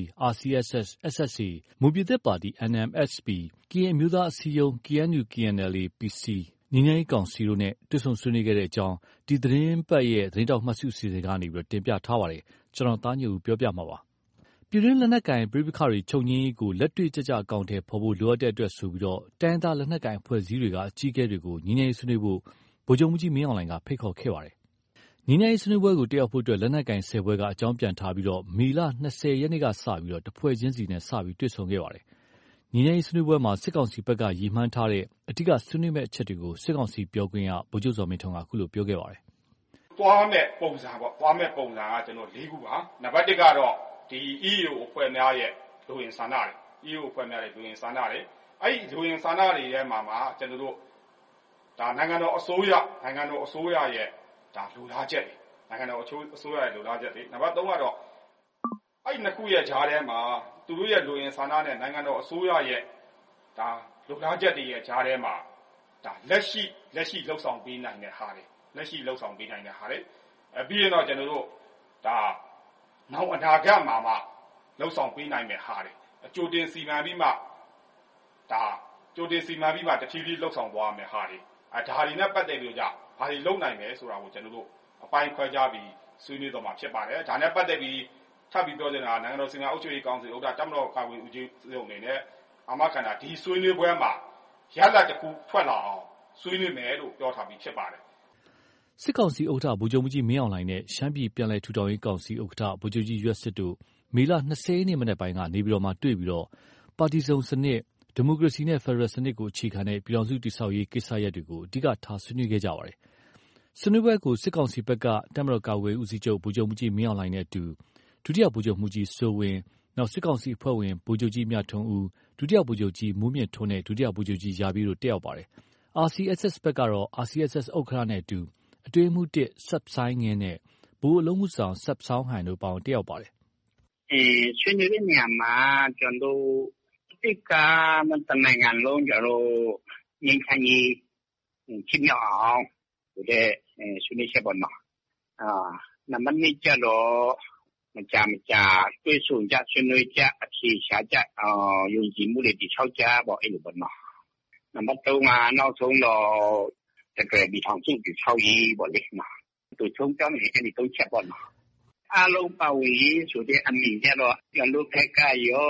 R: RCSS/SSA မွန်ပြည်သစ်ပါတီ NMSP ကရင်မျိုးသားအစည်းအရုံး KNU/KNLA-PC ညီညာရေးကောင်စီတို့နဲ့တွေ့ဆုံဆွေးနွေးခဲ့တဲ့အကြောင်းဒီသတင်းပတ်ရဲ့သတင်းတောက်မှတ်စုအစီအစဉ်ကနေတင်ပြထားပါတယ်။ကျွန်တော်သားညိုဦးပြောပြမှာပါ။ပြည်တွင်းလက်နက်ကိုင်ပဋိပက္ခတွေချုပ်ငြိမ်းရေးကိုလက်တွေ့ကျကျအကောင့်ထဲပေါ်ဖို့လိုအပ်တဲ့အတွက်ဆိုပြီးတိုင်းသားလက်နက်ကိုင်အဖွဲ့အစည်းတွေကအကြီးအကဲတွေကိုညီညာရေးဆွေးနွေးဖို့ဗိုလ်ချုပ်မှူးကြီးမင်းအောင်လှိုင်ကဖိတ်ခေါ်ခဲ့ပါတယ်။ညီညာရေးဆွေးနွေးပွဲကိုတက်ရောက်ဖို့လက်နက်ကိုင်10ဘွဲကအကြောင်းပြန်ထားပြီးမေလ20ရက်နေ့ကစပြီးတဖွဲ့ချင်းစီနဲ့စပြီးတွေ့ဆုံခဲ့ပါတယ်။ညီညာရေးဆွေးနွေးပွဲမှာစစ်ကောင်စီဘက်ကရည်မှန်းထားတဲ့အဓိကဆွေးနွေးမယ့်အချက်တွေကိုစစ်ကောင်စီပြောခွင့်ရဗိုလ်ချုပ်ဇော်မင်းထွန်းကအခုလိုပြောခဲ့ပါတယ်
S: ။သွားမယ့်ပုံစံပေါ့သွားမယ့်ပုံစံကကျွန်တော်၄ခုပါ။နံပါတ်1ကတော့ဒီ EAO အဖွဲ့များရဲ့လူဝင်ဆန္ဒတွေ EAO အဖွဲ့များရဲ့လူဝင်ဆန္ဒတွေအဲ့ဒီလူဝင်ဆန္ဒတွေထဲမှာကျွန်တော်တို့ဒါနိုင်ငံတော်အစိုးရရဲ့ဒါလူလားချက်တွေနိုင်ငံတော်အစိုးရရဲ့လူလားချက်တွေနံပါတ်3ကတော့အဲ့ဒီနှစ်ခုရဲ့ဂျားထဲမှာသူတို့ရဲ့လူဝင်ဆန္ဒနဲ့နိုင်ငံတော်အစိုးရရဲ့ဒါလူလားချက်တွေရဲ့ဂျားထဲမှာဒါလက်ရှိလှုပ်ဆောင်ပေးနိုင်တဲ့ဟာတွေလက်ရှိလှုပ်ဆောင်ပေးနိုင်တဲ့ဟာတွေပြီးရင်တော့ကျွန်တော်တို့ဒါနောက်အနာဂတ်မှာလှုပ်ဆောင်ပေးနိုင်မယ့်ဟာတွေအကျိုးတင်စီမံပြီးမှဒါကြိုတင်စီမံပြီးမှတဖြည်းဖြည်းလှုပ်ဆောင်သွားမယ်ဟာတွေဒါတွေနဲ့ပတ်သက်ပြီးဘာတွေလုပ်နိုင်မယ်ဆိုတာကိုကျွန်တော်တို့အပိုင်းခွဲခြားပြီးဆွေးနွေးတော့မှာဖြစ်ပါတယ်ဒါနဲ့ပတ်သက်ပြီးထပ်ပြီးပြောချင်တာနိုင်ငံတော်စီမံအုပ်ချုပ်ရေးကောင်စီဥက္ကဋ္ဌတပ်မတော်ကာကွယ်ဦးစီးချုပ်အနေနဲ့အာမခံတာဒီဆွေးနွေးပွဲမှာရလဒ်တစ်ခုထွက်လာအောင်ဆွေးနွေးမယ်လို့ပြောထားပြီးဖြစ်ပါတယ်
R: စစ်ကောင်စီဥက္ကဋ္ဌဗိုလ်ချုပ်မှူးကြီးမင်းအောင်လှိုင်နဲ့ရှမ်းပြည်ပြည်နယ်ထူထောင်ရေးကောင်စီဥက္ကဋ္ဌဗိုလ်ချုပ်ကြီးရွက်စစ်တို့မေလ20ရက်နေ့မနက်ပိုင်းကနေပြည်တော်မှာတွေ့ပြီးပါတီစုံစနစ်ဒီမိုကရေစီနဲ့ဖက်ဒရယ်စနစ်ကိုအခြေခံတဲ့ပြည်ထောင်စုတည်ဆောက်ရေးကိစ္စရပ်တွေကိုအဓိကထားဆွေးနွေးခဲ့ကြပါတယ်။ဆွေးနွေးပွဲကိုစစ်ကောင်စီဘက်ကတပ်မတော်ကာကွယ်ဦးစီးချုပ်ဗိုလ်ချုပ်မှူးကြီးမင်းအောင်လှိုင်နဲ့အတူဒုတိယဗိုလ်ချုပ်မှူးကြီးစိုးဝင်းနောက်စစ်ကောင်စီအဖွဲ့ဝင်ဗိုလ်ချုပ်ကြီးမြထွန်းဦးဒုတိယဗိုလ်ချုပ်ကြီးမိုးမြင့်ထွန်းနဲ့ဒုတိယဗိုလ်ချုပ်ကြီးရာပြီးတို့တက်ရောက်ပါတယ်။ RCSS ဘက်ကတော့ RCSS ဥက္ကဋ္ဌနဲ့အတူအတွင်းမှု1ဆက်ဆိုင်ငင်းနဲ့ဗိုလ်အလုံးမှုဆောင်ဆက်ဆောင်းဟန်တို့ပေါင်းတက်ရောက်ပါတယ်
T: ။ဆွေးနွေးတဲ့နေရာမှာကျွန်တော်တိကမတနိုင်ငံလုံးကျွန်တော်ငင်းခမ်းကြီးဖြစ်မြောက်အောင်တဲ့ဆွေးနွေးချက်ပေါ့နော်။နံပါတ်2ကျတော့မကြာတွေ့ဆုံကြဆွေးနွေးကြအဖြေရှာကြယုံကြည်မှုတွေတည်ဆောက်ကြပေါ့အဲ့လိုပေါ့နော်။နံပါတ်3ကနောက်ဆုံးတော့တကယ်ဒီထောင်စုတည်ဆောက်ရေးပေါ့လေနော်။သူချုံကြောင်းနေအဲ့ဒီ3ချက်ပေါ့နော်။အားလုံးပါဝင်ရေးဆိုတဲ့အမြင်ကြတော့ကျွန်တော်ဖက်ကရော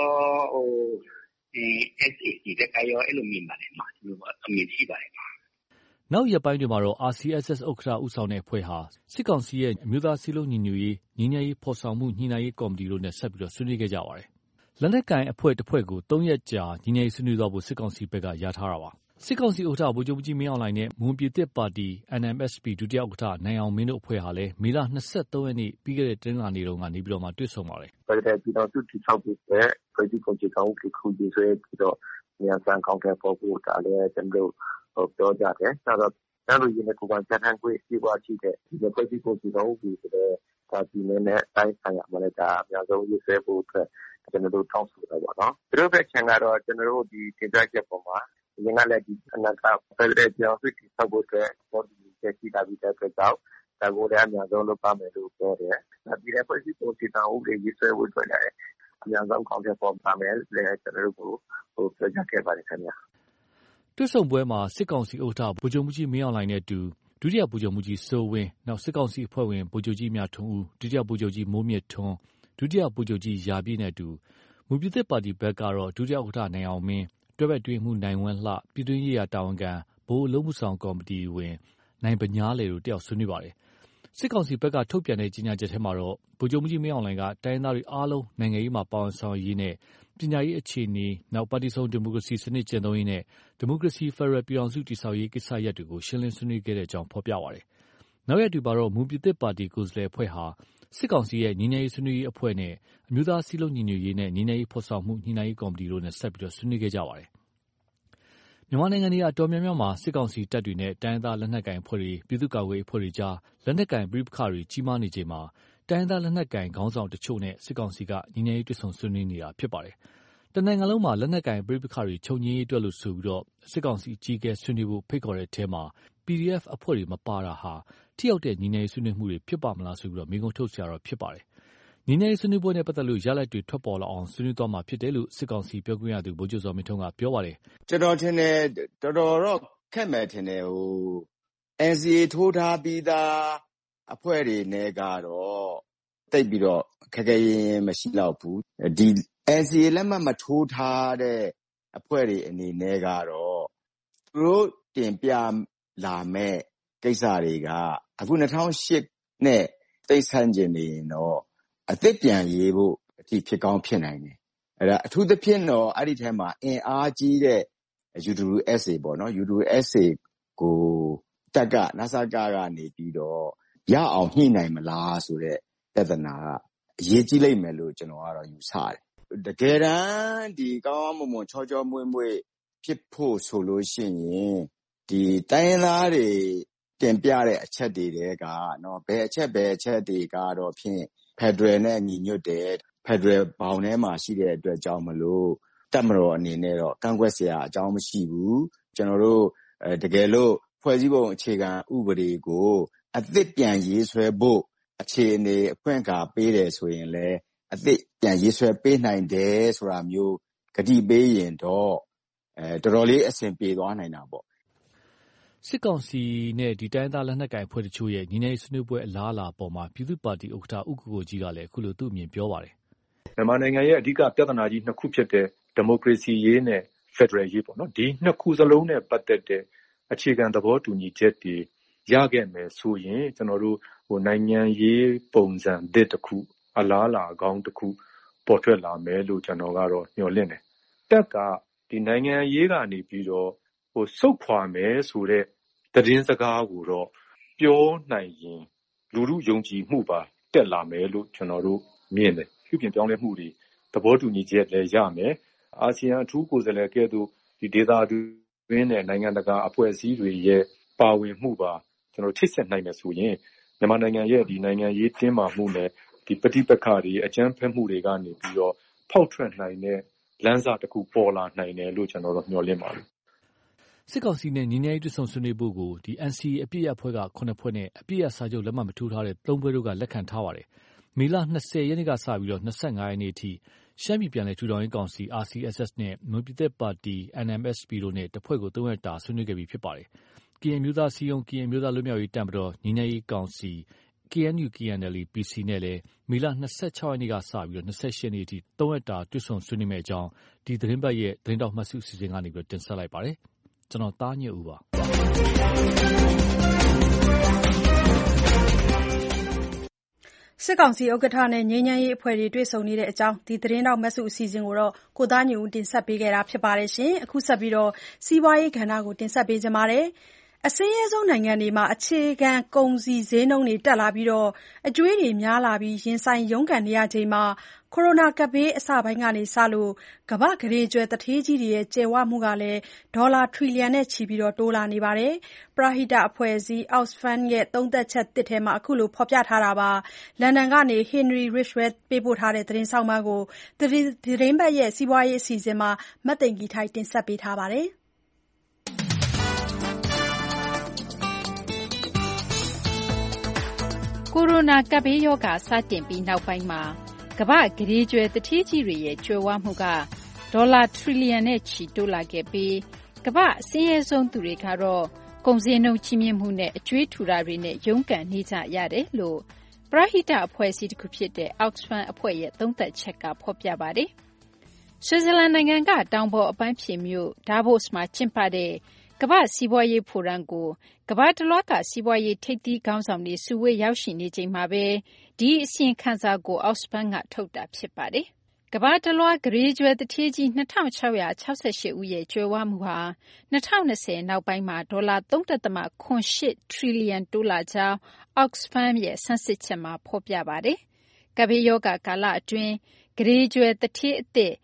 T: SAC တကရောအဲ့လိုမြင်ပါတယ်မှာဒီလိုအမြင်ရှိပါတယ်
R: နောက်ရက်ပိုင်းတွေမှာတော့ RCSS ဥက္ကဋ္ဌဦးဆောင်တဲ့အဖွဲ့ဟာစစ်ကောင်စီရဲ့အမျိုးသားစည်းလုံးညီညွတ်ရေးညီညာရေးဖော်ဆောင်မှုညှိနှိုင်းရေးကော်မတီတို့နဲ့ဆက်ပြီးဆွေးနွေးခဲ့ကြပါတယ်။လက်နက်ကိုင်အဖွဲ့တစ်ဖွဲ့ကို3ရက်ကြာညီညာရေးဆွေးနွေးသွားဖို့စစ်ကောင်စီဘက်ကရထားတာပါ။စစ်ကောင်စီဥက္ကဋ္ဌဗိုလ်ချုပ်ကြီးမင်းအောင်လှိုင်နဲ့မွန်ပြည်သစ်ပါတီ NMSP ဒုတိယဥက္ကဋ္ဌနိုင်အောင်မင်းတို့အဖွဲ့ဟာလည်းမေလ23ရက်နေ့ပြီးခဲ့တဲ့တင်းလာနေတုန်းကနေပြီးတော့မှတွေ့ဆုံပါတယ်
D: ။ပြည်တော်စုတည်ဆောက်ဖို့နဲ့ပြည်သူ့ကုန်စည်ကောင်စီခုကြီးဆွဲပြီးတော့နေရာဆိုင်ကောင်တဲ့ပေါ်ဖို့ဒါလည်းကျွန်တော်ပြောကြတယ်။ဒါတော့အဲ့လိုရင်းနဲ့ကိုယ်ပိုင်စံတန်းခွင့်ပြပွားရှိတဲ့ဒီပြည်သူ့ကုန်စည်ကောင်စီဆိုတဲ့ဒါဒီနဲ့တိုင်းဆိုင်ရာမှာလည်းဒါအများဆုံးရေးဆွဲဖို့အတွက်ကျွန်တော်တို့တောင်းဆိုတာပေါ့နော်။သူတို့ဘက်ချင်ကတော့ကျွန်တော်တို့ဒီတင်ပြချက်ပေါ်မှာရင်းကလည်းဒီအနာဂတ်ဖက်ဒရယ်ပြောင်းစစ်ဆောက်ဖို့အတွက်ပေါ်ဒီချက်ရှိတာပြီးတဲ့အတွက်ကြောင့်
U: ဒါကိုလည်းအများဆုံးလုပ်ပါမယ်လို့ပြောတယ်။ပြည်ထောင်ဖွဲ့စည်းပုံအခြေခံဥပဒေရေးဆွဲဖို့အတွက်လည်းအများဆုံးအကောင်အထည်ဖော်ပါမယ်လို့လည်းကျွန်တော်တို့ကိုပြောကြားခဲ့ပါတယ်ခင်ဗျာ
R: ။တွေ့ဆုံပွဲမှာစစ်ကောင်စီဥက္ကဋ္ဌဗိုလ်ချုပ်မှူးကြီးမင်းအောင်လှိုင်နဲ့အတူဒုတိယဗိုလ်ချုပ်မှူးကြီးစိုးဝင်းနောက်စစ်ကောင်စီအဖွဲ့ဝင်ဗိုလ်ချုပ်ကြီးမြထွန်းဦးဒုတိယဗိုလ်ချုပ်ကြီးမိုးမြင့်ထွန်းဒုတိယဗိုလ်ချုပ်ကြီးရာပြည့်နဲ့အတူမူပြည်သစ်ပါတီဘက်ကတော့ဒုတိယဥက္ကဋ္ဌနိုင်အောင်မင်းတွဲဘက်အတွင်းမှုနိုင်ဝန်းလှပြည်တွင်းရေးရာတာဝန်ခံဗဟိုအလုပ်မှုဆောင်ကော်မတီဝင်နိုင်ပညာလေတို့တက်ရောက်ဆွေးနွေးပါတယ်။စစ်ကောင်စီဘက်ကထုတ်ပြန်တဲ့ကြေညာချက်ထဲမှာတော့ဗိုလ်ချုပ်မှူးကြီးမင်းအောင်လှိုင်ကတိုင်းသားတွေအားလုံးနိုင်ငံရေးမှာပါဝင်ဆောင်ရွက်ရေးနဲ့ပညာရေးအခြေအနေနောက်ပါတီစုံဒီမိုကရေစီစနစ်ကျင့်သုံးရေးနဲ့ဒီမိုကရေစီဖက်ဒရယ်ပြည်ထောင်စုတည်ဆောက်ရေးကိစ္စရပ်တွေကိုရှင်းလင်းဆွေးနွေးခဲ့တဲ့အကြောင်းဖော်ပြပါတယ်။နောက်ရက်တွေမှာတော့မူပြည်သစ်ပါတီကိုယ်စားလှယ်အဖွဲ့ဟာစစ်ကောင်စီရဲ့ငြိမ်းချမ်းရေးဆွေးနွေးရေးအဖွဲ့နဲ့အမျိုးသားစည်းလုံးညီညွတ်ရေးနဲ့ငြိမ်းချမ်းရေးဖော်ဆောင်မှုညှိနှိုင်းရေးကော်မတီတို့နဲ့ဆက်ပြီးဆွေးနွေးခဲ့ကြပါတယ်။မြန်မာနိုင်ငံအတော်များများမှာစစ်ကောင်စီတပ်တွေနဲ့တိုင်းရင်းသားလက်နက်ကိုင်အဖွဲ့တွေပြည်သူ့ကာကွယ်ရေးအဖွဲ့တွေကြားလက်နက်ကိုင်ပဋိပက္ခတွေကြီးမားနေချိန်မှာတိုင်းရင်းသားလက်နက်ကိုင်ခေါင်းဆောင်တချို့နဲ့စစ်ကောင်စီကငြိမ်းချမ်းရေးတွေ့ဆုံဆွေးနွေးနေတာဖြစ်ပါတယ်။တနိုင်ငံလုံးမှာလက်နက်ကိုင်ပဋိပက္ခတွေချုပ်ငြိမ်းရေးအတွက်လို့ဆိုပြီးစစ်ကောင်စီအကြီးအကဲဆွေးနွေးဖို့ဖိတ်ခေါ်တဲ့အထဲမှာ PDF အဖွဲ့တွေမပါတာဟာထိရောက်တဲ့ငြိမ်းချမ်းရေးဆွေးနွေးမှုတွေဖြစ်ပါမလားဆိုပြီးမေးခွန်းထုတ်စရာတော့ဖြစ်ပါတယ်။ငြိမ်းချမ်းရေးဆွေးနွေးပွဲနဲ့ပတ်သက်လို့ရလဒ်တွေထွက်ပေါ်လာအောင်ဆွေးနွေးသွားမှာဖြစ်တယ်လို့စစ်ကောင်စီပြောခွင့်ရသူဗိုလ်ချုပ်ဇော်မင်းထွန်းကပြောပါတယ်
V: ။ကျွန်တော်ထင်တယ်တော်တော့ခက်မယ်ထင်တယ်NCA ထိုးထားပြီးသားအဖွဲ့တွေနဲ့ကတော့တိတ်ပြီးတော့ခက်ခဲရင်မရှိတော့ဘူး။ဒီ NCA လက်မှတ်မထိုးထားတဲ့အဖွဲ့တွေအနေနဲ့ကတော့သူတို့တင်ပြလာမဲ့ကိစ္စတွေကအခု2008နဲ့တိတ်ဆန်းကျင်နေရင်တော့အသစ်ပြန်ရေးဖို့အထိဖြစ်ကောင်းဖြစ်နိုင်တယ်။အဲ့ဒါအထူးသဖြင့်တော့အဲ့ဒီထဲမှာအင်အားကြီးတဲ့ UWSA ပေါ့နော် UWSA ကိုတက်ကနစကကနေပြီးတော့ရအောင်ညှိနိုင်မလားဆိုတဲ့ပြဿနာကအရေးကြီးလိမ့်မယ်လို့ကျွန်တော်ကတော့ယူဆတယ်။တကယ်တမ်းဒီကောင်းကောင်းမွန်မွန်ချောချောမွေ့မွေ့ဖြစ်ဖို့ဆိုလို့ရှိရင်ဒီတိုင်းရင်းသားတွေတင်ပြတဲ့အချက်တွေတဲကနော်ဘယ်အချက်တွေကတော့ဖြင့်ဖက်ဒရယ်နဲ့ညီညွတ်တယ်ဖက်ဒရယ်ဘောင်ထဲမှာရှိတဲ့အတွက်ကြောင့်မလို့တပ်မတော်အနေနဲ့တော့ကန့်ကွက်စရာအကြောင်းမရှိဘူးကျွန်တော်တို့တကယ်လို့ဖွဲ့စည်းပုံအခြေခံဥပဒေကိုအသစ်ပြန်ရေးဆွဲဖို့အခြေအနေအခွင့်အခါပေးတယ်ဆိုရင်လည်းအသစ်ပြန်ရေးဆွဲပေးနိုင်တယ်ဆိုတာမျိုးဂတိပေးရင်တော့တော်တော်လေးအဆင်ပြေသွားနိုင်တာပေါ့
R: စစ်ကောင်စီနဲ့ဒီတိုင်းသားလက်နက်ကိုင်အဖွဲ့တချို့ရဲ့ညီနေဆွေးနွေးပွဲအလားအလာပေါ်မှာပြည်သူ့ပါတီဥက္ကဋ္ဌဦးကိုကိုကြီးကလည်းအခုလိုသူ့အမြင်ပြောပါတယ်
W: မြန်မာနိုင်ငံရဲ့အဓိကပြဿနာကြီးနှစ်ခုဖြစ်တဲ့ဒီမိုကရေစီရေးနဲ့ဖက်ဒရယ်ရေးပေါ့နော်ဒီနှစ်ခုစလုံးနဲ့ပတ်သက်တဲ့အခြေခံသဘောတူညီချက်တွေရခဲ့မယ်ဆိုရင်ကျွန်တော်တို့နိုင်ငံရေးပုံစံသစ်တစ်ခုအလားအလာကောင်းတစ်ခုပေါ်ထွက်လာမယ်လို့ကျွန်တော်ကတော့ညွှန်လင့်တယ်တက်ကဒီနိုင်ငံရေးကနေပြီးတော့စုတ်ခွာမယ်ဆိုတဲ့သတင်းစကားကိုတော့ပြောနိုင်ရင်လူလူယုံကြည်မှုပါတက်လာမယ်လို့ကျွန်တော်တို့မြင်တယ်ပြုပြင်ပြောင်းလဲမှုတွေသဘောတူညီချက်လည်းရမယ်အာဆီယံအထူးကိုယ်စားလှယ်ကဲ့သို့ဒီဒေသတွင်းနဲ့နိုင်ငံတကာအဖွဲ့အစည်းတွေရဲ့ပါဝင်မှုပါကျွန်တော်ထိတ်ဆက်နိုင်မယ်ဆိုရင်မြန်မာနိုင်ငံရဲ့ဒီနိုင်ငံရေးတင်းမာမှုနဲ့ဒီပဋိပက္ခတွေအကြမ်းဖက်မှုတွေကနေပြီးတော့ဖောက်ထွက်နိုင်တဲ့လမ်းစာတစ်ခုပေါ်လာနိုင်တယ်လို့ကျွန်တော်တို့မျှော်လင့်ပါတယ်
R: စစ်ကောင်စီနဲ့ညီနေတွေ့ဆုံဆွေးနွေးဖို့ကိုဒီ NCA အပြည့်အဖွဲက9ဖွဲ့နဲ့အပြည့်အစာချုပ်လက်မှတ်မထိုးထားတဲ့3ဖွဲ့တို့ကလက်ခံထားပါတယ်မေလ20ရက်နေ့ကစပြီးတော့25ရက်နေ့အထိရှမ်းပြည်ပြည်နယ်ထူထောင်ရေးကောင်စီ RCSS နဲ့မွန်ပြည်သက်ပါတီ NMSP တို့နဲ့တဖွဲ့ကို3ရက်တာဆွေးနွေးခဲ့ပြီးဖြစ်ပါတယ်ကရင်မျိုးသားစီယုံကရင်မျိုးသားလွတ်မြောက်ရေးတံပတော်ညီနေရေးကောင်စီ KNU KNLA PC နဲ့လည်းမေလ26ရက်နေ့ကစပြီးတော့28ရက်နေ့အထိ3ရက်တာတွေ့ဆုံဆွေးနွေးမယ့်အကြောင်းဒီသတင်းပတ်ရဲ့သတင်းတောက်မှတ်စုအစီအစဉ်ကနေပြီးတင်ဆက်လိုက်ပါတယ်ကျွန်တော်သားညွတ်ဦးပါ
B: စစ်ကောင်စီဥက္ကဋ္ဌနဲ့ငြိမ်းချမ်းရေးအဖွဲ့တွေတွေ့ဆုံနေတဲ့အကြောင်းဒီသတင်းတောက်မက်စုအစီအစဉ်ကိုတော့ကိုသားညွတ်ဦးတင်ဆက်ပေးခဲ့တာဖြစ်ပါတယ်ရှင်အခုဆက်ပြီးတော့စီးပွားရေးကဏ္ဍကိုတင်ဆက်ပေးကြပါမယ်အဆင်းရဲဆုံးနိုင်ငံတွေမှာအခြေခံကုန်စည်ဈေးနှုန်းတွေတက်လာပြီးအကြွေးတွေများလာပြီးရင်ဆိုင်ရုန်းကန်နေရချိန်မှာကိုရိုနာကပ်ဘေးအစပိုင်းကစလို့ကမ္ဘာ့ကုဋေကြွယ်သူဌေးကြီးတွေရဲ့ကြွယ်ဝမှုကလည်းဒေါ်လာထရီလီယံနဲ့ချီပြီးတိုးလာနေပါတယ်။ပရဟိတအဖွဲ့အစည်း Oxfam ရဲ့သုံးသပ်ချက်သစ်ထဲမှာအခုလိုဖော်ပြထားတာပါ။လန်ဒန်ကနေ Henry Ridgwell ပေးပို့ထားတဲ့သတင်းဆောင်းပါးကိုသတင်းပတ်ရဲ့စီးပွားရေးအစီအစဉ်မှာမသိင်္ဂီထိုက်တင်ဆက်ပေးထားပါတယ်။
A: ကိုရိုနာကပ်ဘေးရောဂါစတင်ပြီးနောက်ပိုင်းမှာကမ္ဘာ့ကုဋေကြွယ်သူဌေးကြီးတွေရဲ့ကြွယ်ဝမှုကဒေါ်လာထရီလီယံနဲ့ချီတိုးလာခဲ့ပြီးကမ္ဘာ့အဆင်းရဲဆုံးသူတွေကတော့ကုန်စည်နှုန်းကြီးမြင့်မှုနဲ့အကြွေးထူတာတွေနဲ့ရုန်းကန်နေကြရတယ်လို့ပရဟိတအဖွဲ့အစည်းတစ်ခုဖြစ်တဲ့ Oxfam အဖွဲ့ရဲ့သုံးသပ်ချက်ကဖော်ပြပါတယ်။ဆွစ်ဇာလန်နိုင်ငံကတောင်ပေါ်အပန်းဖြေမြို့ဒါဗို့စ်မှာကျင်းပတဲ့ကမ္ဘာ့စီးပွားရေးဖိုရမ်ကိုကမ္ဘာတလွှားကစီးပွားရေးထိပ်သီးခေါင်းဆောင်တွေစုဝေးရောက်ရှိနေချိန်မှာပဲဒီအစီရင်ခံစာကို Oxfam ကထုတ်တာဖြစ်ပါတယ်။ကမ္ဘာတလွှားကုဋေကြွယ်သူဌေးကြီး2668ဦးရဲ့ကြွယ်ဝမှုဟာ2020နောက်ပိုင်းမှာဒေါ်လာ 3.78 ထရီလီယံတိုးလာကြောင်း Oxfam ရဲ့ဆန်းစစ်ချက်မှာဖော်ပြပါတယ်။ကပ်ဘေးရောဂါကာလအတွင်းကုဋေကြွယ်သူဌေးအသစ်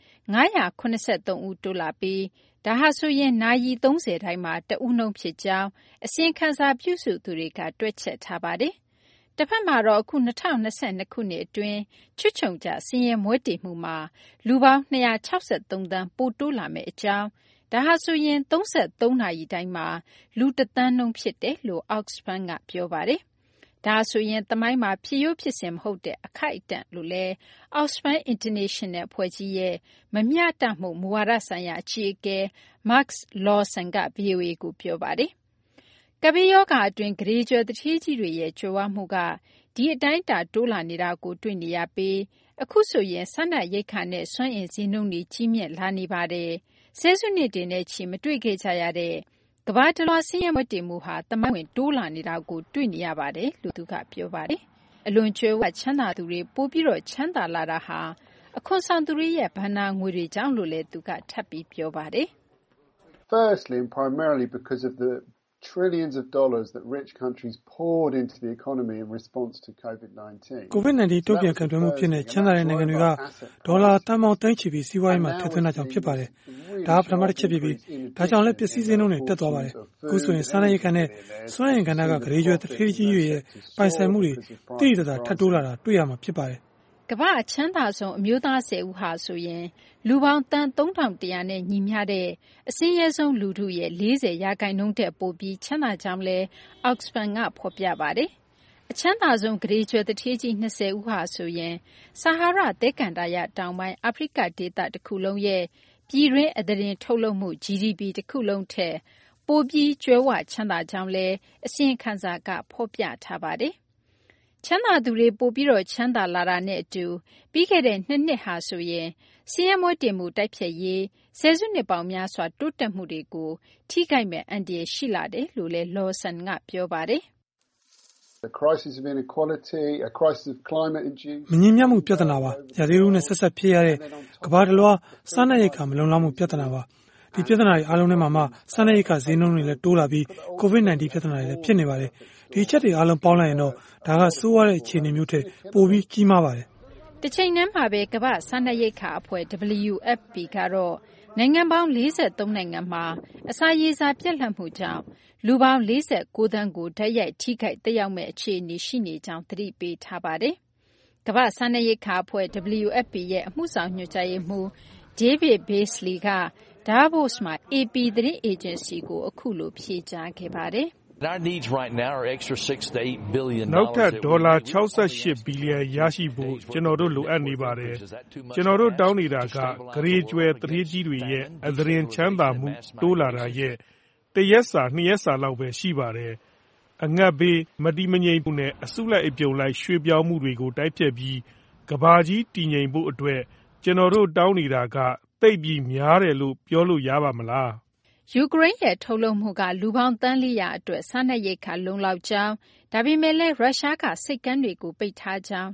A: 983ဦးတိုးလာပြီးဒါဟာဆိုရင်နာရီ30တိုင်းမှာတဦးနှုန်းဖြစ်ကြောင်းအစီရင်ခံစာပြုစုသူတွေကတွက်ချက်ထားပါတယ်။တစ်ဖက်မှာတော့အခု2022ခုနှစ်အတွင်းချွတ်ချုံကြဆင်းရဲမွဲတေမှုမှာလူပေါင်း263သန်းပိုတိုးလာမယ့်အကြောင်းဒါဟာဆိုရင်33နာရီတိုင်းမှာလူ1သန်းနှုန်းဖြစ်တယ်လို့ Oxfam ကပြောပါတယ်။ဒါဆိုရင်သမိုင်းမှာဖြစ်ရိုးဖြစ်စဉ်မဟုတ်တဲ့အခိုက်အတန့်လို့လဲ Oxfam International အဖွဲ့ကြီးရဲ့မမျှတမှုမူဝါဒဆိုင်ရာအကြီးအကဲ Mark Lawson က VOA ကိုပြောပါတယ်။ကပ်ဘေးရောဂါအတွင်းကုဋေကြွယ်သူဌေးကြီးတွေရဲ့ကြွယ်ဝမှုကဒီအတိုင်းအတာတိုးလာနေတာကိုတွေ့နေရပြီးအခုဆိုရင်စားနပ်ရိက္ခာနဲ့စွမ်းအင်ဈေးနှုန်းတွေကြီးမြင့်လာနေပါတယ်။ဆယ်စုနှစ်တွေနဲ့ချီမတွေ့ခဲ့ကြရတဲ့ကမ္ဘာတလွှားဆင်းရဲမွဲတေမှုဟာသမိုင်းဝင်တိုးလာနေတာကိုတွေ့နေရပါတယ်လို့သူကပြောပါတယ်။အလွန်ကြွယ်ဝချမ်းသာသူတွေပိုပြီးတော့ချမ်းသာလာတာဟာအခွန်ဆောင်သူတွေရဲ့ဘဏ္ဍာငွေတွေကြောင့်လို့လည်းသူကထပ်ပြီးပြောပါတယ်။
E: Firstly and primarily because of the trillions of dollars that rich countries poured into the economy in response to COVID-19.
F: COVID-19 တုံ့ပြန်ခံတွင်းမှုဖြစ်တဲ့ချမ်းသာတဲ့နိုင်ငံတွေကဒေါ်လာတန်ပေါင်းသိန်းချီပြီးစီးပွားရေးမှာထည့်သွင်းတာကြောင့်ဖြစ်ပါတယ်။ဒါကပထမတစ်ချက်ဖြစ်ပြီးဒါကြောင့်လည်းပစ္စည်းဈေးနှုန်းတွေတက်သွားပါတယ်။အခုဆိုရင်စားနပ်ရိက္ခာနဲ့စွမ်းအင်ကဏ္ဍကကုဋေကြွယ်သူဌေးကြီးတွေရဲ့ပိုင်ဆိုင်မှုတွေတိတိကျကျထပ်တိုးလာတာတွေ့ရမှာဖြစ်ပါတယ်
A: ။ကမ္ဘာအချမ်းသာဆုံးအမျိုးသား10ဦးဟာဆိုရင်လူပေါင်းတန်3100နဲ့ညီမျှတဲ့အစင်းရဲဆုံးလူထုရဲ့40%တဲ့ပိုပြီးချမ်းသာကြောင်းလဲ Oxfam ကဖော်ပြပါတယ်။အချမ်းသာဆုံးကုဋေကြွယ်သူဌေးကြီး20ဦးဟာဆိုရင်ဆာဟာရသဲကန္တာရတောင်ပိုင်းအာဖရိကဒေသတစ်ခုလုံးရဲ့ပြည်တွင်းအသားတင်ထုတ်လုပ်မှု GDP တစ်ခုလုံးထက်ပိုပြီးကြွယ်ဝချမ်းသာကြောင်းလဲအစီရင်ခံစာကဖော်ပြထားပါတယ်။ချမ်းသာသူတွေပိုပြီးတော့ချမ်းသာလာတာနဲ့အတူပြီးခဲ့တဲ့2နှစ်ဟာဆိုရင်ဆင်းရဲမွဲတေမှုတိုက်ဖျက်ရေးဆယ်စုနှစ်ပေါင်းများစွာတိုးတက်မှုတွေကိုထိခိုက်မဲ့အန္တရာယ်ရှိလာတယ်လို့လဲ Lawson ကပြောပါတယ်
E: ။ The crisis of inequality, a crisis of climate induced
F: မညီမျှမှုပြဿနာပါ။ရာသီဥတုနဲ့ဆက်ဆက်ဖြစ်ရတဲ့ကမ္ဘာတလွှားစားနပ်ရိက္ခာမလုံလောက်မှုပြဿနာပါ။ဒီပြဿနာတွေအားလုံးထဲမှာစားနပ်ရိက္ခာဈေးနှုန်းတွေလည်းတိုးလာပြီး COVID-19 ပြဿနာတွေလည်းဖြစ်နေပါတယ်။ဒီချက်တွေအားလုံးပေါင်းလိုက်ရင်တော့ဒါကဆိုးရတဲ့အခြေအနေမျိုးထက်ပိုပြီးကြီးမားပါတယ်
A: ။တစ်ချိန်တည်းမှာပဲကမ္ဘာစားနပ်ရိက္ခာအဖွဲ့ WFP ကတော့နိုင်ငံပေါင်း43နိုင်ငံမှာအစာရေစာပြတ်လတ်မှုကြောင့်လူပေါင်း49သန်းကိုဓာတ်ရိုက်ထိခိုက်သက်ရောက်မဲ့အခြေအနေရှိနေကြောင်းသတိပေးထားပါတယ်။ကမ္ဘာစားနပ်ရိက္ခာအဖွဲ့ WFP ရဲ့အမှုဆောင်ညွှန်ကြားရေးမှူး David Beasley ကဒါဗို့စ်မှာ AP သတင်းအေဂျင်စီကိုအခုလိုဖြေကြားခဲ့ပါတယ်။
X: Our needs right now are extra $6 to $8 billion.
Y: နောက်ထပ်ဒေါ်လာ68ဘီလီယံရရှိဖို့ကျွန်တော်တို့လိုအပ်နေပါတယ်။ကျွန်တော်တို့တောင်းနေတာကဂရေကျွဲတထေးကြီးတွေရဲ့အသရင်ချမ်းသာမှုတိုးလာတာရဲ့တရက်စာ2ရက်စာလောက်ပဲရှိပါတယ်။အငတ်ဘေးမတိမငြိမ်မှုနဲ့အစုလိုက်အပြုံလိုက်ရွှေ့ပြောင်းမှုတွေကိုတိုက်ဖျက်ပြီးကဘာကြီးတည်ငြိမ်ဖို့အတွက်ကျွန်တော်တို့တောင်းနေတာကသိပ်ပြီးများတယ်လို့ပြောလို့ရပါမလား။
A: ယူကရိန်းရဲ့ထုတ်လုပ်မှုကလူပေါင်းသန်း400အတွက်စားနပ်ရိက္ခာလုံလောက်ကြောင်းဒါပေမဲ့လည်းရုရှားကစိတ်ကမ်းတွေကိုပိတ်ထားကြောင်း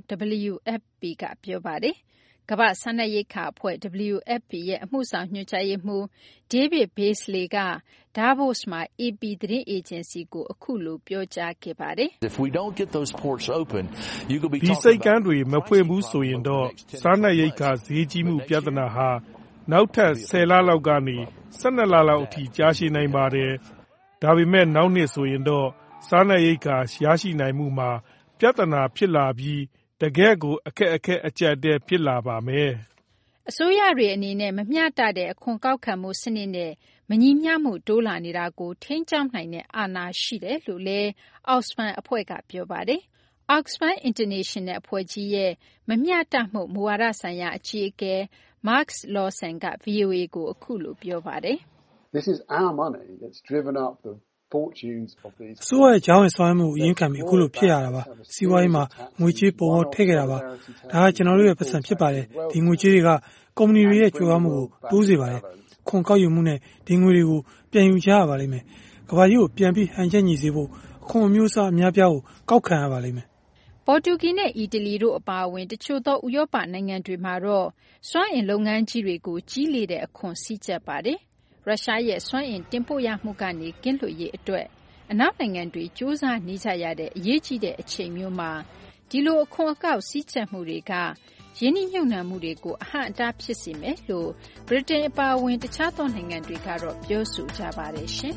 A: WFP ကပြောပါတယ်။ကမ္ဘာစားနပ်ရိက္ခာအဖွဲ့ WFP ရဲ့အမှုဆောင်ညွှန်ကြားရေးမှူး David Beasley ကဒါဗို့စ်မှာ AP သတင်းအေဂျင်စီကိုအခုလိုပြောကြားခဲ့ပါတယ်။
X: If we don't get those ports open, you could be
Y: ဒီစိတ်ကမ်းတွေမဖွင့်ဘူးဆိုရင်တော့စားနပ်ရိက္ခာဈေးကြီးမှုပြဿနာဟာနောက်ထပ်10လလောက်ကနေ12လလောက်အထိကြာရှည်နိုင်ပါတယ်။ဒါပေမဲ့နောက်နှစ်ဆိုရင်တော့စားနပ်ရိက္ခာရရှိနိုင်မှုမှာပြဿနာဖြစ်လာပြီးတကယ့်ကိုအခက်အခဲအကျပ်တဲဖြစ်လာပါမယ်
A: ။အစိုးရတွေအနေနဲ့မမျှတတဲ့အခွန်ကောက်ခံမှုစနစ်နဲ့မညီမျှမှုတိုးလာနေတာကိုထိန်းကျောင်းနိုင်တဲ့အာဏာရှိတယ်လို့လည်း Oxfam အဖွဲ့ကပြောပါတယ်။ Oxfam International အဖွဲ့ကြီးရဲ့မမျှတမှုမူဝါဒဆိုင်ရာအကြီးအကဲ Mark Lawson က VOA ကိုအခုလိုပြောပါတယ်။
E: This is our money that's driven up the fortunes of these
F: အစိုးရရဲ့ကြောင်းဝင်ဆောင်မှုအရင်ခံပြီးအခုလိုဖြစ်ရတာပါစီးပွားရေးမှာငွေကြေးပုံပေါ်ထည့်ခဲ့တာပါဒါကကျွန်တော်တို့ရဲ့ပတ်စံဖြစ်ပါတယ်ဒီငွေကြေးတွေကကုမ္ပဏီတွေရဲ့ကြိုးပမ်းမှုကိုတိုးစေပါတယ်ခွန်ကောက်ယူမှုနဲ့ဒီငွေတွေကိုပြန်ယူကြရပါလိမ့်မယ်ကမ္ဘာကြီးကိုပြန်ပြီးဟန်ချက်ညီစေဖို့အခွန်အမျိုးအစားအများပြားကိုကောက်ခံရပါလိမ့်မယ်
A: ပေါ်တူဂီနဲ့အီတလီတို့အပါအဝင်တချို့သောဥရောပနိုင်ငံတွေမှာတော့စွမ်းအင်လုပ်ငန်းကြီးတွေကိုကြီးလေတဲ့အခွန်စည်းကျပ်ပါတယ်ရုရှားရဲ့စွမ်းအင်တင်ပို့ရမှုကနေကင်းလွတ်ရေးအတွက်အနောက်နိုင်ငံတွေစ조사နေကြရတဲ့အရေးကြီးတဲ့အချိန်မျိုးမှာဒီလိုအခွန်အကောက်စည်းကျပ်မှုတွေကရင်းနှီးမြှုပ်နှံမှုတွေကိုအဟန့်အတားဖြစ်စေမယ်လို့ဗြိတိန်အပါအဝင်တခြားသောနိုင်ငံတွေကတော့ပြောဆိုကြပါတယ်ရှင်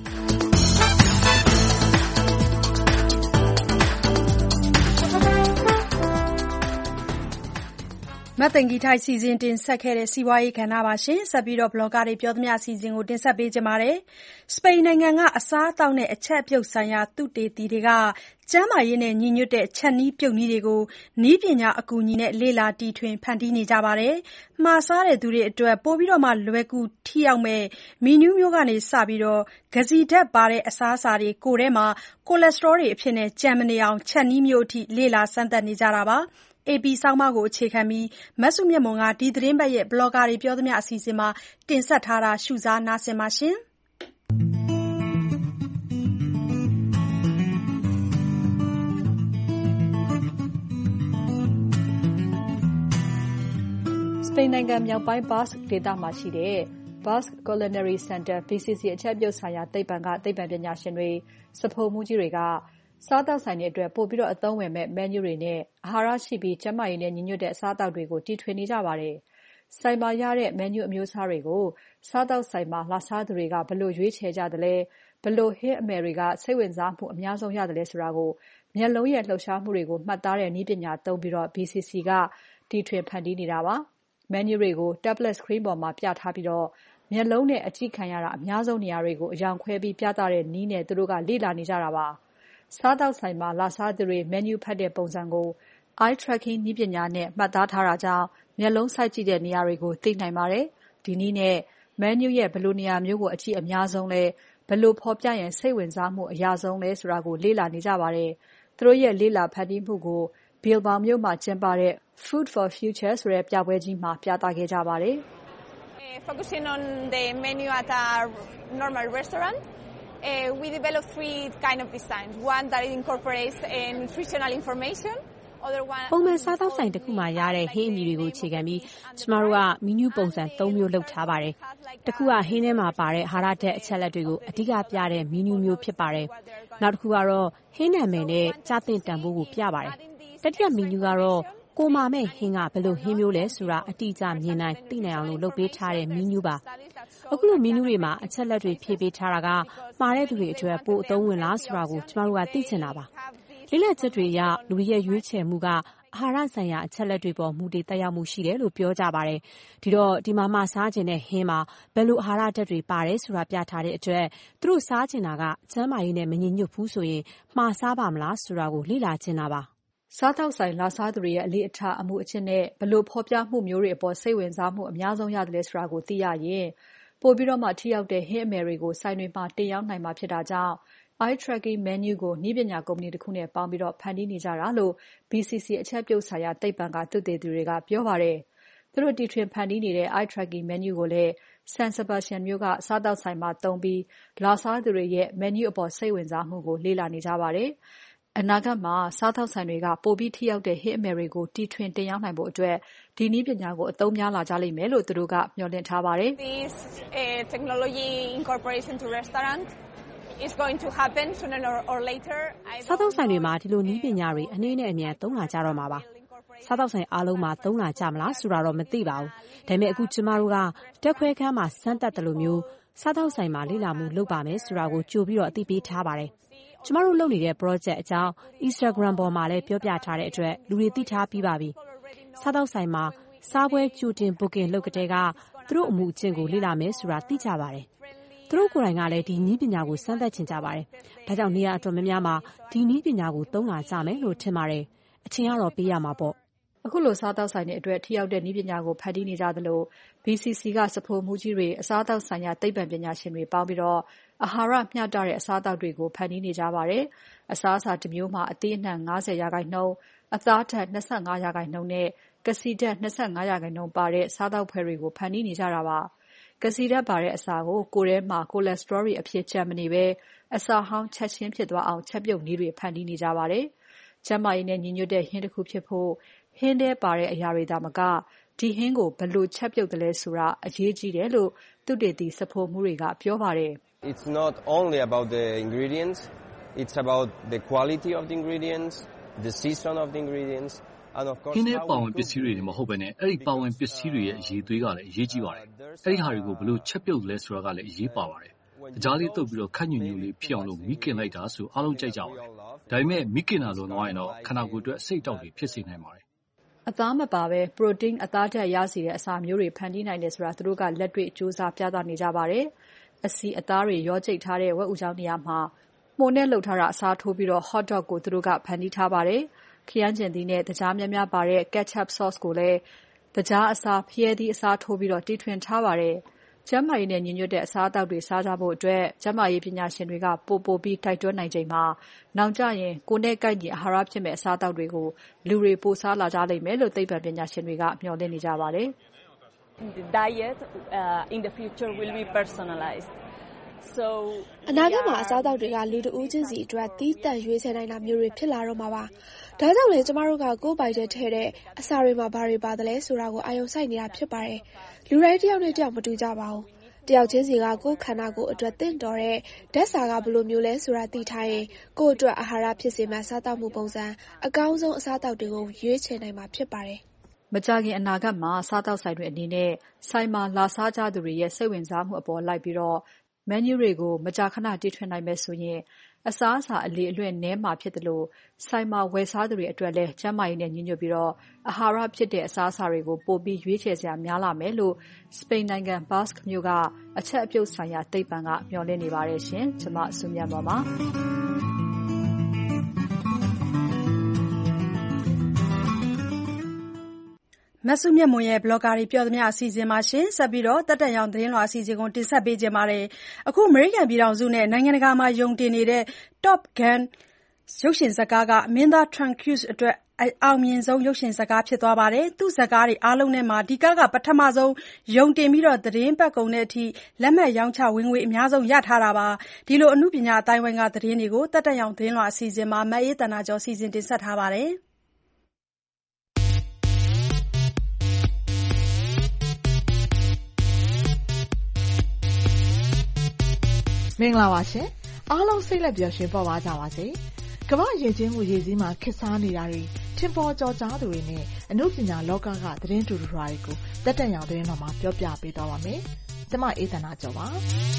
B: မသိင်္ဂီထိုက်စီစဉ်တင်ဆက်ခဲ့တဲ့စီးပွားရေးကဏ္ဍပါရှင်ဆက်ပြီးတော့ဘလော့ဂါတွေပြောသမျှအစီအစဉ်ကိုတင်ဆက်ပေးကြပါမယ်စပိန်နိုင်ငံကအစားအသောက်နဲ့အချက်အပြုတ်ဆိုင်ရာသုတေသီတွေကကျန်းမာရေးနဲ့ညီညွတ်တဲ့ချက်နီးပြုတ်နီးတွေကိုနည်းပညာအကူအညီနဲ့လေ့လာတီထွင်ဖန်တီးနေကြပါတယ်မှားစားတဲ့သူတွေအတွက်ပိုပြီးတော့မှလွယ်ကူထိရောက်မဲ့မီနူးမျိုးကနေစပြီးတော့ဂစီဓာတ်ပါတဲ့အစားအစာတွေကိုယ်ထဲမှာကိုလက်စထရောတွေအဖြစ်နဲ့ကြံမနေအောင်ချက်နီးမျိုးအထိလေ့လာစမ်းသပ်နေကြတာပါAP ဆောင်းပါးကိုအခြေခံပြီးမဆုမြတ်မွန်ကဒီသတင်းပတ်ရဲ့ဘလော့ဂါတွေပြောသမျှအစီအစဉ်မှာတင်ဆက်ထားတာရှုစားနားဆင်ပါရှင်
C: စပိန်နိုင်ငံမြောက်ပိုင်း Basque ဒေသမှာရှိတဲ့ Basque Culinary Center BCC အချက်အပြုတ်ဆိုင်ရာသိပ္ပံကသိပ္ပံပညာရှင်တွေစဖိုမှုကြီးတွေကစားတောက်ဆိုင်တွေအတွက်ပို့ပြီးတော့အသုံးဝင်မဲ့ menu တွေနဲ့အာဟာရရှိပြီးကျန်းမာရေးနဲ့ညီညွတ်တဲ့အစားအသောက်တွေကိုတီထွင်နေကြပါတယ်။ဆိုင်မှာရတဲ့ menu အမျိုးအစားတွေကိုစားတောက်ဆိုင်မှာလာစားသူတွေကဘယ်လိုရွေးချယ်ကြသလဲဘယ်လိုဟင်းအမယ်တွေကစိတ်ဝင်စားမှုအများဆုံးရတယ်လဲဆိုတာကိုမျက်လုံးရဲ့လှုပ်ရှားမှုတွေကိုမှတ်သားတဲ့နည်းပညာသုံးပြီးတော့ BCC ကတီထွင်ဖန်တီးနေတာပါ။ menu တွေကို tablet screen ပေါ်မှာပြထားပြီးတော့မျက်လုံးနဲ့အကြည့်ခံရတာအများဆုံးနေရာတွေကိုအယောင်ခွဲပြီးပြသတဲ့နည်းနဲ့သူတို့ကလေ့လာနေကြတာပါ။စားတောက်ဆိုင်မှာလာစားသူတွေ menu ဖတ်တဲ့ပုံစံကို eye tracking နည်းပညာနဲ့မှတ်သားထားတာကြောင့်မျက်လုံးစိုက်ကြည့်တဲ့နေရာတွေကိုသိနိုင်ပါတယ်။ဒီနည်းနဲ့ menu ရဲ့ဘယ်လိုနေရာမျိုးကိုအကြည့်အများဆုံးလဲဘယ်လိုဖော်ပြရင်စိတ်ဝင်စားမှုအများဆုံးလဲဆိုတာကိုလေ့လာနေကြပါတယ်။သူတို့ရဲ့လေ့လာဖန်တီးမှုကို Bilbao မြို့မှာကျင်းပတဲ့ Food for Future ဆိုတဲ့ပြပွဲကြီးမှာပြသခဲ့ကြပါတယ်။
G: Focusing on the menu at a normal restaurant.We developed three kind of designs. One that incorporates nutritional information.
Q: ပုံမှန်စားသောက်ဆိုင်တစ်ခုမှာရတဲ့ဟင်းအမည်တွေကိုအခြေခံပြီးကျမတို့ကမီနူးပုံစံ၃မျိုးလုပ်ထားပါတယ်။တစ်ခုကဟင်းထဲမှာပါတဲ့ဟာရဓာတ်အချက်အလက်တွေကိုအဓိကပြတဲ့မီနူးမျိုးဖြစ်ပါတယ်။နောက်တစ်ခုကတော့ဟင်းနာမည်နဲ့ကြားသင့်တန်ဖိုးကိုပြပါတယ်။တတိယမီနူးကတော့ကိုမာမဲ့ဟင်းကဘယ်လိုဟင်းမျိုးလဲဆိုတာအတိအကျမြင်နိုင်သိနိုင်အောင်လုပ်ပေးထားတဲ့မီနူးပါအခုလိုမီနူးတွေမှာအချက်လက်တွေဖြည့်ပေးထားတာကမှားတဲ့သူတွေအတွက်ပိုအသုံးဝင်လားဆိုတာကိုကျမတို့ကသိချင်တာပါလေ့လာချက်တွေအရလူတွေရဲ့ရွေးချယ်မှုကအာဟာရဆိုင်ရာအချက်လက်တွေပေါ်မူတည်သက်ရောက်မှုရှိတယ်လို့ပြောကြပါတယ်ဒီတော့ဒီမှာမှစားခြင်းတဲ့ဟင်းမှာဘယ်လိုအာဟာရဓာတ်တွေပါတယ်ဆိုတာပြထားတဲ့အတွက်သူတို့စားခြင်းတာကကျန်းမာရေးနဲ့မညီညွတ်ဘူးဆိုရင်မှားစားပါမလားဆိုတာကိုလေ့လာခြင်းတာပါ
C: စားတောက်ဆိုင်လာစားသူတွေရဲ့အလေးအထားအမှုအချက်နဲ့ဘယ်လိုဖော်ပြမှုမျိုးတွေအပေါ်စိတ်ဝင်စားမှုအများဆုံးရတယ်လဲဆိုတာကိုသိရရင်ပို့ပြီးတော့မှထိရောက်တဲ့ဟင်းအမယ်တွေကိုဆိုင်တွေမှာတင်ရောက်နိုင်မှာဖြစ်တာကြောင့် eye tracking menu ကိုနည်းပညာကုမ္ပဏီတစ်ခုနဲ့ပေါင်းပြီးတော့ဖန်တီးနေကြတာလို့ BCC အချက်ပြုတ်ဆိုင်ရာသိပ္ပံကသုတေသီတွေကပြောပါတယ်။သူတို့တီထွင်ဖန်တီးနေတဲ့ eye tracking menu ကိုလည်း San Sebastian မြို့ကစားတောက်ဆိုင်မှာသုံးပြီးလာစားသူတွေရဲ့ menu အပေါ်စိတ်ဝင်စားမှုကိုလေ့လာနေကြပါတယ်။အနာဂတ်မှာစားသောက်ဆိုင်တွေကပိုပြီးထိရောက်တဲ့ဟင်းအမယ်တွေကိုတီထွင်တင်ရောက်နိုင်ဖို့အတွက်ဒီနည်းပညာကိုအသုံးများလာကြလိမ့်မယ်လို့သူတို့ကမျှော်လင့်ထားပါတယ်။
G: This technology incorporation to restaurant is going to happen sooner or later.
Q: စားသောက်ဆိုင်တွေမှာဒီလိုနည်းပညာတွေအနည်းနဲ့အမြန်သုံးလာကြတော့မှာပါ။စားသောက်ဆိုင်အားလုံးမှာသုံးလာကြမလားဆိုတာတော့မသိပါဘူး။ဒါပေမဲ့အခုကျမတို့ကတက်ခွဲခန်းမှာစမ်းသပ်တယ်လို့မျိုးစားသောက်ဆိုင်မှာလေ့လာမှုလုပ်ပါမယ်ဆိုတာကိုကြိုပြီးတော့အသိပေးထားပါတယ်။ကျမတို့လုပ်နေတဲ့ project အကြောင်း Instagram ပေါ်မှာလည်းပြောပြထားတဲ့အတွက်လူတွေသိထားပြီးပါပြီ။စားသောက်ဆိုင်မှာစားပွဲကြိုတင် booking လုပ်ကြတဲ့ကသူတို့အမှုအကျင့်ကိုလေ့လာမယ်ဆိုတာသိကြပါတယ်။သူတို့ကိုယ်တိုင်ကလည်းဒီနည်းပညာကိုစမ်းသပ်ချင်ကြပါတယ်။ဒါကြောင့်နေရာအတော်များများမှာဒီနည်းပညာကိုသုံးလာကြမယ်လို့ထင်ပါတယ်အချိန်ကတော့ပေးရမှာပေါ့
C: အခုလိုစားတောက်ဆိုင်တွေအတွက်ထိရောက်တဲ့နည်းပညာကိုဖန်တီးနေကြသလို BCC ကစဖိုမှုကြီးတွေအစားတောက်ဆိုင်ရာသိပ္ပံပညာရှင်တွေပေါင်းပြီးအာဟာရမျှတတဲ့အစားတောက်တွေကိုဖန်တီးနေကြပါတယ်။အစားအစာတစ်မျိုးမှာအသီးအနှံ 50%အသားဓာတ် 25% နဲ့ကစီဓာတ် 25% ပါတဲ့စားတောက်ဖွဲ့တွေကိုဖန်တီးနေကြတာပါ။ကစီဓာတ်ပါတဲ့အစာကိုကိုယ်ထဲမှာကိုလက်စထရောတွေအဖြစ်ကျန်မနေဘဲအစာဟောင်းချက်ချင်းဖြစ်သွားအောင်ချက်ပြုတ်နည်းတွေဖန်တီးနေကြပါတယ်။ကျန်းမာရေးနဲ့ညီညွတ်တဲ့ဟင်းတစ်ခုဖြစ်ဖို့ဟင်းထဲပါတဲ့အရာတွေသာမကဒီဟင်းကိုဘယ်လိုချက်ပြုတ်တယ်လဲဆိုတာအရေးကြီးတယ်လို့သုတေသီစဖိုမှုတွေကပြောပါတယ်။
H: It's not only about the ingredients, it's about the quality of the ingredients, the season of the ingredients, and of course
R: ဟင်းထဲပါဝင်ပစ္စည်းတွေမဟုတ်ဘဲနဲ့အဲ့ဒီပါဝင်ပစ္စည်းတွေရဲ့အရေးသွေးကလည်းအရေးကြီးပါတယ်။အဲ့ဒီဟာတွေကိုဘယ်လိုချက်ပြုတ်လဲဆိုတာကလည်းအရေးပါပါတယ်။ကြားလေးတုပ်ပြီးခက်ညွန့်ညွန့်လေးဖြစ်အောင်လို့မိခင်လိုက်တာဆိုအားလုံးကြိုက်ကြပါတယ်။ဒါပေမဲ့မိခင်တာလွန်သွားရင်တော့ခန္ဓာကိုယ်အတွက်အဆိပ်တောက်တွေဖြစ်စေနိုင်ပါတယ်
C: ။အသားမပါဘဲ protein အသားဓာတ်ရစေတဲ့အစာမျိုးတွေဖန်တီးနိုင်တယ်ဆိုတာသူတို့ကလက်တွေ့စူးစမ်းပြသနေကြပါတယ်။အစီအသားတွေရောကြိတ်ထားတဲ့ဝက်ဥချောင်းနေရာမှာမှုန်နဲ့လှုပ်ထားတာအစားထိုးပြီးhot dog ကိုသူတို့ကဖန်တီးထားပါတယ်။ခရမ်းကျင်သီးနဲ့တကြားများများပါတဲ့ ketchup sauce ကိုလည်းတကြားအစားဖျဲသီးအစားထိုးပြီးတီထွင်ထားပါတယ်။ကျန်းမာရေးနဲ့ညီညွတ်တဲ့အစားအသောက်တွေစားကြဖို့အတွက်ကျန်းမာရေးပညာရှင်တွေကပိုပြီးတိုက်တွန်းနိုင်ချိန်မှာနောင်ကျရင်ကိုယ်နဲ့ကိုက်ညီအာဟာရဖြစ်မဲ့အစားအသောက်တွေကိုလူတွေပိုစားလာကြလိမ့်မယ်လို့သိပ္ပံပညာရှင်တွေကမျှော်လင့်နေကြပါတယ်။
J: The diet in the future will be personalized. So
K: အနာဂတ်မှာအစားအသောက်တွေကလူတဦးချင်းစီအတွက်သီးသန့်ရွေးချယ်နိုင်တာမျိုးတွေဖြစ်လာတော့မှာပါ။ဒါကြောင့်လည်းကျမတို့ကကိုယ်ပိုင်တဲ့ထဲတဲ့အစာတွေမှာဘာတွေပါတယ်လဲဆိုတာကိုအာရုံစိုက်နေတာဖြစ်ပါတယ်။လူတိုင်းတစ်ယောက်နဲ့တစ်ယောက်မတူကြပါဘူး။တယောက်ချင်းစီကကိုယ်ခန္ဓာကိုယ်အတွက်သင့်တော်တဲ့ဓာတ်စာကဘယ်လိုမျိုးလဲဆိုတာသိထားရင်ကိုယ့်အတွက်အာဟာရဖြစ်စေမယ့်စားသောက်မှုပုံစံအကောင်းဆုံးအစားအသောက်တွေကိုရွေးချယ်နိုင်မှာဖြစ်ပါတယ်
C: ။မကြာခင်အနာဂတ်မှာစားသောက်ဆိုင်တွေအနေနဲ့ဆိုင်မှာလာစားကြသူတွေရဲ့စိတ်ဝင်စားမှုအပေါ်လိုက်ပြီးmenu တွေကိုမကြာခဏတီထွင်နိုင်မယ်ဆိုရင်အစားအစာအလေအလွင့်နည်းမှာဖြစ်တယ်လို့ဆိုင်မှာဝယ်စားသူတွေအတွက်လည်းကျန်းမာရေးနဲ့ညီညွတ်ပြီးအာဟာရဖြစ်တဲ့အစားအစာတွေကိုပိုပြီးရွေးချယ်စရာများလာမယ်လို့စပိန်နိုင်ငံ Basque မြို့ကအချက်အပြုတ်ဆိုင်ရာသိပ္ပံကမျှော်လင့်နေပါတယ်ရှင်။ကျွန်မစုမြတ်ပါပါ
B: မဆုမြတ်မွန်ရဲ့ blogger တွေပြောသမျှအစီအစဉ်မှာဆက်ပြီးတက်တက်ရောင်သတင်းလွှာအစီအစဉ်ကိုတင်ဆက်ပေးကြပါမယ်။အခုအမေရိကန်ပြည်ထောင်စုနဲ့နိုင်ငံတကာမှာယုံတင်နေတဲ့ Top Gun ရုပ်ရှင်ဇာတ်ကားကမင်းသား Tom Cruise အတွက်အောင်မြင်ဆုံးရုပ်ရှင်ဇာတ်ကားဖြစ်သွားပါတယ်။သူ့ဇာတ်ကားတွေအားလုံးထဲမှာဒီကားကပထမဆုံးယုံတင်ပြီးသတင်းပတ်ကုန်တဲ့အထိလက်မှတ်ရောင်းချဝင်ငွေအများဆုံးရထားတာပါ။ဒီလိုအနုပညာအတိုင်းအဝိုင်းကသတင်းတွေကိုတက်တက်ရောင်သတင်းလွှာအစီအစဉ်မှာမအေးသန္တာကျော်စီစဉ်တင်ဆက်ထားပါတယ်။
I: မင်္ဂလာပါရှင်အားလုံးစိတ်လက်ပျော်ရွှင်ပေါ်ပါကြပါစေကမ္ဘာ့ယဉ်ကျေးမှုရည်စည်းမှာခေတ်စားနေတာတွေထင်ပေါ်ကျော်ကြားသူတွေနဲ့အမှုပညာလောကကသတင်းတူတူတွေကိုတက်တက်ရောင်သတင်းတော်မှာပြောပြပေးသွားပါမယ်ကျမအေးသန္တာကျော်ပါ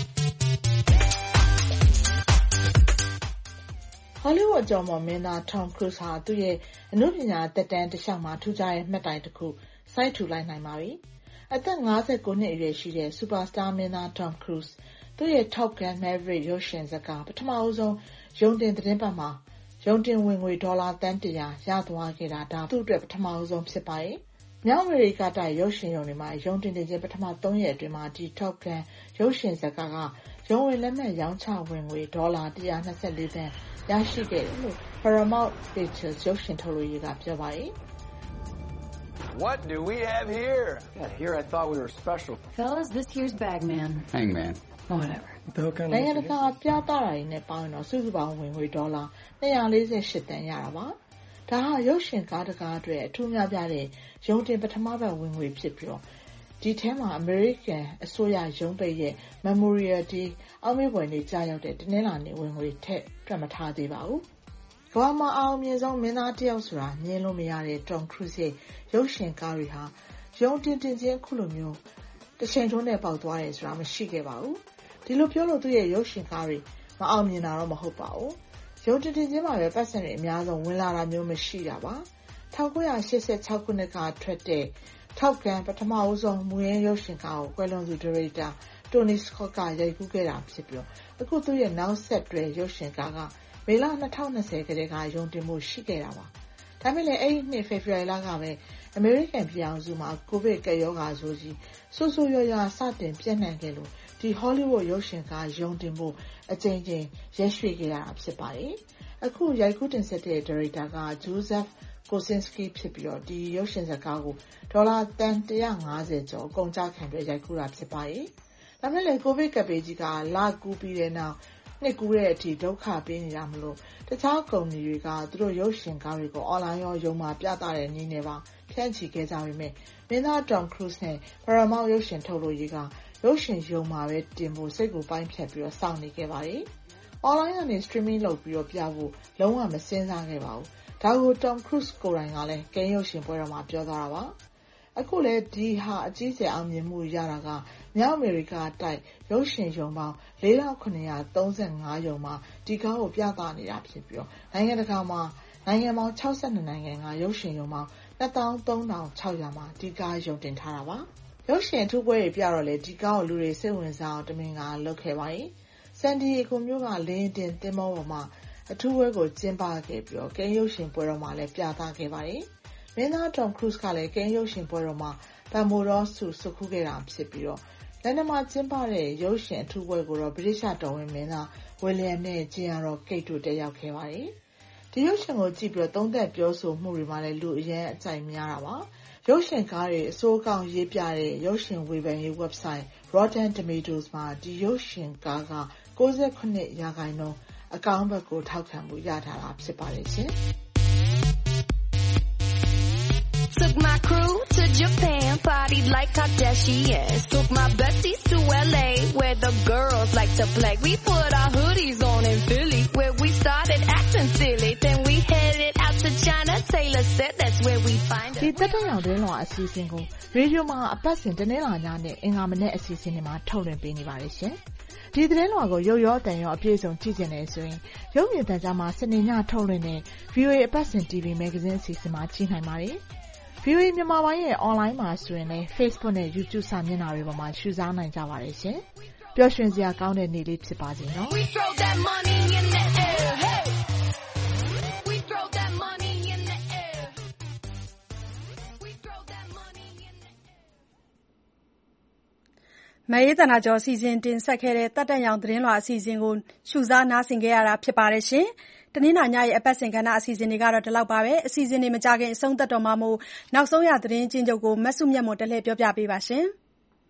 I: ဟောလိဝုဒ်ကျော်မော်မင်းသား Tom Cruise ဟာသူ့ရဲ့အမှုပညာသက်တမ်းတစ်လျှောက်မှာထူးခြားတဲ့မှတ်တိုင်တစ်ခုစိုက်ထူလိုက်နိုင်ပါပြီအသက်59နှစ်အရွယ်ရှိတဲ့ Superstar မင်းသား Tom Cruiseသူ့ရဲ့ Top Gun Maverick ရုပ်ရှင်ဇာတ်ကားပထမဆုံးရုံတင်သတင်းပတ်မှာရုံတင်ဝင်ငွေဒေါ်လာသန်း100ရသွားခဲ့တာဒါသူ့အတွက်ပထမဆုံးဖြစ်ပါတယ်။မြောက်အမေရိကတိုက်ရုပ်ရှင်ရုံတွေမှာရုံတင်ခြင်းပထမ3ရက်အတွင်းမှာဒီ Top Gun ရုပ်ရှင်ဇာတ်ကားကရုံဝင်လက်မှတ်ရောင်းချဝင်ငွေဒေါ်လာ124သန်းရရှိခဲ့တယ်လို့ Paramount Pictures ရုပ်ရှင်ထုတ်လုပ်ရေးကပြောပါတယ်။
M: What do we have here? Yeah, here I thought we were special.
N: Fellas, this here's Bagman.
M: Hangman.
N: Whatever.
I: နိုင်ငံတကာပြသတာတွေနဲ့ပေါင်းတော့စုစုပေါင်းဝင်ငွေဒေါ်လာ248သန်းရတာပါ။ဒါဟာရုပ်ရှင်ကားတကားအတွက်အထူးများပြားတဲ့ရုံတင်ပထမပတ်ဝင်ငွေဖြစ်ပြီးဒီထဲမှာ American အစိုးရရုံးပိတ်ရဲ့ Memorial Day အောက်မေ့ပွဲနေ့ကြာရောက်တဲ့တနင်္လာနေ့ဝင်ငွေထက်တွက်မထားသေးပါဘူး။ကမ္ဘာမှာအောင်မြင်ဆုံးမင်းသားတစ်ယောက်ဆိုတာမြင်လို့မရတဲ့ Tom Cruise ရဲ့ရုပ်ရှင်ကားတွေဟာရုံတင်ခြင်းခုလိုမျိုးတစ်ချိန်တွန်းနဲ့ပေါက်သွားတယ်ဆိုတာမရှိခဲ့ပါဘူး။ဒီလိုပြောလို့သူ့ရဲ့ရုပ်ရှင်ကားတွေမအောင်မြင်တာတော့မဟုတ်ပါဘူး။ရုံတင်ခြင်းမှာပဲပတ်စံတွေအများဆုံးဝင်လာတာမျိုးမရှိတာပါ။1986ခုနှစ်ကထွက်တဲ့ Top Gun ပထမဦးဆုံးမူရင်းရုပ်ရှင်ကားကိုကွယ်လွန်သူဒါရိုက်တာ Tony Scott ကရိုက်ကူးခဲ့တာဖြစ်ပြီးအခုသူ့ရဲ့နောက်ဆက်တွဲရုပ်ရှင်ကားကမေလ2020ကတည်းကရုံတင်မှုရှိခဲ့တာပါ။
L: ဒါပေမဲ့လည်းအဲ့ဒီနှစ်ဖေဖော်ဝါရီလကပဲအမေရိကန်ပြည်အောင်စုမှာကိုဗစ်ကပ်ရောဂါဆိုးကြီးဆိုးဆိုးရွားရွားစတင်ပြန့်နှံ့ခဲ့လို့ဒီ Hollywood ရုပ်ရှင်ကားရုံတင်ဖို့အကြိမ်ကြိမ်ရက်ရွှေ့ခဲ့ရတာဖြစ်ပါတယ်။အခုရိုက်ကူးတင်ဆက်တဲ့ဒါရိုက်တာက Joseph Kosinski ဖြစ်ပြီးတော့ဒီရုပ်ရှင်ဇာတ်ကားကိုဒေါ်လာတန်150ကျော်ကုန်ကျခံပြီးရိုက်ကူးတာဖြစ်ပါတယ်။ဒါပေမဲ့လည်းကိုဗစ်ကပ်ဘေးကြီးကလာကူးပြီးတဲ့နောက်နှစ်ကူးတဲ့အထိဒုက္ခပေးနေတာမလို့တခြားကုမ္ပဏီတွေကသူတို့ရုပ်ရှင်ကားတွေကို online ရောရုံမှာပြသတဲ့နည်းနဲ့ပါဖြန့်ချီခဲ့ကြပေမဲ့မင်းသား Tom Cruise နဲ့ Paramount ရုပ်ရှင်ထုတ်လို့ရေးကရုပ်ရှင်ရုံမှာပဲတင်ဖို့စိတ်ကိုပိုင်းဖြတ်ပြီးတော့စောင့်နေခဲ့ပါတယ်။ online ကနေ streaming လုပ်ပြီးတော့ပြဖို့လုံးဝမစဉ်းစားခဲ့ပါဘူး။ဒါကို Tom Cruise ကိုယ်တိုင်ကလည်းကိန်းရုပ်ရှင်ပွဲတော်မှာပြောသွားတာပါ။အခုလည်းဒီဟာအကြီးအကျယ်အောင်မြင်မှုရတာကမြောက်အမေရိကတိုက်ရုပ်ရှင်ရုံပေါင်း4935ရုံမှာဒီကားကိုပြသနေတာဖြစ်ပြီးတော့နိုင်ငံတကာမှာနိုင်ငံပေါင်း62နိုင်ငံကရုပ်ရှင်ရုံပေါင်း23,600မှာဒီကားရုံတင်ထားတာပါ။ရုပ်ရှင်အထူးပွဲတွေပြတော့လေဒီကားကိုလူတွေစိတ်ဝင်စားအောင်တမင်ကလုပ်ခဲ့ပါရင်ဆန်ဒီယေဂိုမြို့ကလင်းတင်သင်္ဘောပေါ်မှာအထူးပွဲကိုကျင်းပခဲ့ပြီးတော့ကိန်းရုပ်ရှင်ပွဲတော်မှာလည်းပြသခဲ့ပါတယ်။မင်းသား Tom Cruise ကလည်းကိန်းရုပ်ရှင်ပွဲတော်မှာဗန်မိုးတော်ဆုခုခဲ့တာဖြစ်ပြီးတော့လန်ဒန်မှာကျင်းပတဲ့ရုပ်ရှင်အထူးပွဲကိုတော့ဗြိတိရှတော်ဝင်မင်းသားဝီလျံနဲ့ဂျင်ယာရော့ကိတ်တို့တက်ရောက်ခဲ့ပါတယ်။ဒီရုပ်ရှင်ကိုကြည့်ပြီးတော့သုံးသပ်ပြောဆိုမှုတွေမှာလည်းလူအရန်အကြိုက်များတာပါ။ရုပ်ရှင်ကားတွေအစိုးကောင်းရေးပြတဲ့ရုပ်ရှင်ဝေဖန်ရေး website Rotten Tomatoes မှာဒီရုပ်ရှင်ကားက69%အကောင်းဘက်ကိုထောက်ခံမှုရထားတာဖြစ်ပါတယ်ရှင်။
O: Took my crew to Japan, partied like Kardashians. Took my besties to LA, where the girls like to play. We put our hoodies on in Philly, where we started acting silly. Then we headed out to China. Taylor said that's where we find her.
L: ဒီတက်တဲ့ရောင်တွင်းလွှာအစီအစဉ်ကိုရေဒီယိုမှာအပတ်စဉ်တနင်္လာညနဲ့အင်္ဂါမနေ့အစီအစဉ်တွေမှာထုတ်လွှင့်ပေးနေပါတယ်ရှင်။ဒီသတင်းလွှာကိုရုပ်ရောတန်ရောအပြည့်အစုံကြည့်နေဆိုရင်ရုပ်မြင်သံကြားမှာစနေညထုတ်လွှင့်တဲ့ VOA အပတ်စဉ် TV Magazine အစီအစဉ်မှာကြည့်နိုင်ပါတယ်။ VOA မြန်မာပိုင်းရဲ့ online မှာဆိုရင်လည်း Facebook နဲ့ YouTube စာမျက်နှာတွေပေါ်မှာရှုစားနိုင်ကြပါတယ်ရှင်။ပျော်ရွှင်စရာကောင်းတဲ့နေ့လေးဖြစ်ပါစေနော်။
B: မအေးသနာကျော်စီစဉ်တင်ဆက်ခဲ့တဲ့တက်တက်ရောင်သတင်းလွှာအစီအစဉ်ကိုရှုစားနားဆင်ခဲ့ရတာဖြစ်ပါတယ်ရှင်။တနင်္လာညရဲ့အပတ်စဉ်ကဏ္ဍအစီအစဉ်တွေကတော့ဒီလောက်ပါပဲ။အစီအစဉ်တွေမကြခင်အဆုံးသတ်တော်မှာမို့နောက်ဆုံးရသတင်းချင်းချုပ်ကိုမဆုမြတ်မွန်တလှည့်ပြောပြပေးပါရှင်။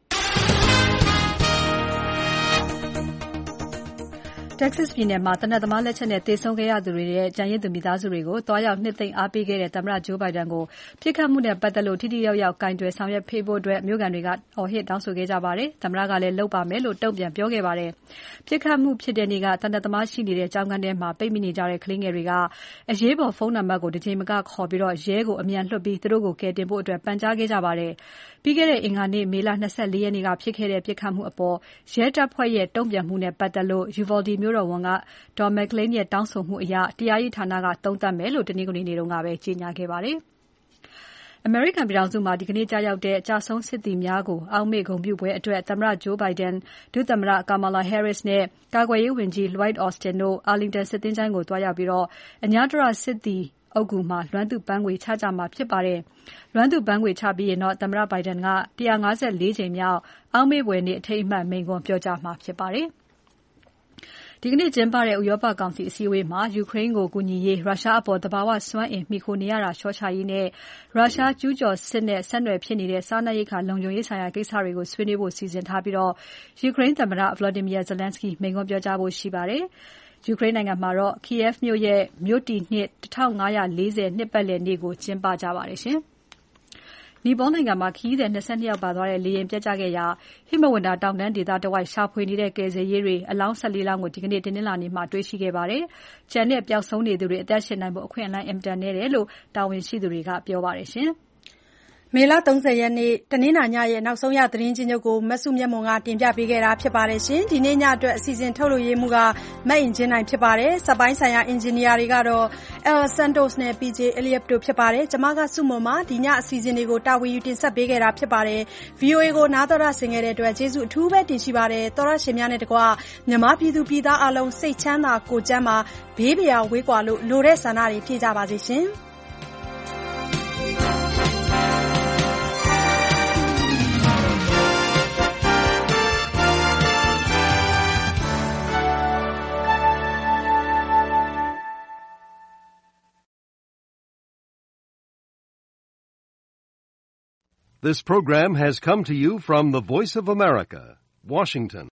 C: Texas ပြည်နယ်မှာသေနတ်သမားလက်ချက်နဲ့သေဆုံးခဲ့ရသူတွေရဲ့ကျန်ရစ်သူမိသားစုတွေကိုသွားရောက်နှစ်သိမ့်အားပေးခဲ့တဲ့သမ္မတ Joe Biden ကိုပြစ်ခတ်မှုနဲ့ပတ်သက်လို့ထိထိရောက်ရောက်ကင်တွယ်ဆောင်ရွက်ပေးဖို့မြို့ခံတွေကအော်ဟစ်တောင်းဆိုခဲ့ကြပါတယ်။သမ္မတကလည်းလုပ်ပါမယ်လို့တုံ့ပြန်ပြောခဲ့ပါတယ်။ပြစ်ခတ်မှုဖြစ်တဲ့နေ့ကသေနတ်သမားရှိနေတဲ့ကျောင်းခန်းထဲမှာပိတ်မိနေကြတဲ့ကလေးငယ်တွေကအရေးပေါ်ဖုန်းနံပါတ်ကိုတစ်ချိန်မကခေါ်ပြီးရဲကိုအမြန်လွှတ်ပြီးသူတို့ကိုကယ်တင်ဖို့ပန်ကြားခဲ့ကြပါတယ်။ပြီးခဲ့တဲ့အင်္ဂါနေ့မေလ24ရက်နေ့ကဖြစ်ခဲ့တဲ့ပြစ်ခတ်မှုအပေါ်ရဲတပ်ဖွဲ့ရဲ့တုံ့ပြန်မှုနဲ့ပတ်သက်လို့ Uvalde မြို့တော်ဝန်ကDon McLean ရဲ့တောင်းဆိုမှုအရတရားရေးဌာနကသုံးသပ်မယ်လို့တနင်္ဂနွေနေ့ကပဲကြေညာခဲ့ပါတယ်။ အမေရိကန်ပြည်ထောင်စုမှာဒီကနေ့ကျရောက်တဲ့ကျဆုံးစစ်သည်များကိုအောက်မေ့ဂုဏ်ပြုပွဲအတွက်သမ္မတ Joe Biden ဒုသမ္မတ Kamala Harris နဲ့ကာကွယ်ရေးဝန်ကြီး Lloyd Austin တို့ Arlington စစ်သင်္ချိုင်းကိုသွားရောက်ပြီးအညာတရစစ်သည်အုတ်ဂူမှာလွမ်းသူ့ပန်းခွေချကြမှာဖြစ်ပါတယ်။လွမ်းသူ့ပန်းခွေချပြီးရင်သမ္မတ Biden က154ကြိမ်မြောက်အောက်မေ့ဘွယ်နေ့အထိမ်းအမှတ်မိန့်ခွန်းပြောကြားမှာဖြစ်ပါတယ်။ဒီကနေ့ကျင်းပတဲ့ဥရောပကောင်စီအစည်းအဝေးမှာယူကရိန်းကိုကူညီရေးရုရှားအပေါ်သဘာဝစွမ်းအင်မှီခိုနေရတာလျှော့ချရေးနဲ့ရုရှားကျူးကျော်စစ်နဲ့ဆက်နွယ်ဖြစ်နေတဲ့စားနပ်ရိက္ခာလုံခြုံရေးဆိုင်ရာကိစ္စတွေကိုဆွေးနွေးဖို့စီစဉ်ထားပြီးယူကရိန်းသမ္မတ Volodymyr Zelensky မိန့်ခွန်းပြောကြားဖို့ရှိပါတယ်။ယူကရိန်းနိုင်ငံမှာတော့ Kyiv မြို့ရဲ့မြို့တည်နှစ်1540နှစ်ပတ်လည်နေ့ကိုကျင်းပကြပါတယ်ရှင်။နီပေါနိုင်ငံမှာခရီးသည်22ယောက်ပါသွားတဲ့လေယာဉ်ပျက်ကျခဲ့ရာဟိမဝန္တာတောင်တန်းဒေသတဝိုက်ရှာဖွေနေတဲ့ကယ်ဆယ်ရေးတွေအလောင်း14လောင်းကိုဒီကနေ့တင်းနှင်းလာနေမှာတွေ့ရှိခဲ့ပါတယ်။ကျန်တဲ့ပျောက်ဆုံးနေသူတွေအသက်ရှင်နိုင်ဖို့အခွင့်အလမ်းအင်မတန်နည်းတယ်လို့တာဝန်ရှိသူတွေကပြောပါတယ်ရှင်။
B: မေလ30ရက်နေ့တနင်္လာညရဲ့နောက်ဆုံးရသတင်းချင်းချုပ်ကိုမဆုမြတ်မွန်ကတင်ပြပေးခဲ့တာဖြစ်ပါတယ်ရှင်။ဒီနေ့ညအတွက်အစီအစဉ်ထုတ်လုပ်ရေးမှူးကမတ်အင်ဂျင်နိုင်ဖြစ်ပါတယ်။စက်ပိုင်းဆိုင်ရာအင်ဂျင်နီယာတွေကတော့ El Santos နဲ့ PJ Elliott တို့ဖြစ်ပါတယ်။ကျွန်မကဆုမွန်ပါဒီညအစီအစဉ်တွေကိုတာဝန်ယူတင်ဆက်ပေးခဲ့တာဖြစ်ပါတယ်။ VOA ကိုနားတော်ရဆင်ခဲ့တဲ့အတွက်ကျေးဇူးအထူးပဲတင်ရှိပါတယ်။တော်ရရှင်များနဲ့တကွမြန်မာပြည်သူပြည်သားအလုံးစိတ်ချမ်းသာကိုယ်ကျန်းမာဘေးပရာဝေးကွာလို့လိုတဲ့ဆန္ဒတွေဖြည့်ကြပါစေရှင်။
D: This program has come to you from the Voice of America, Washington.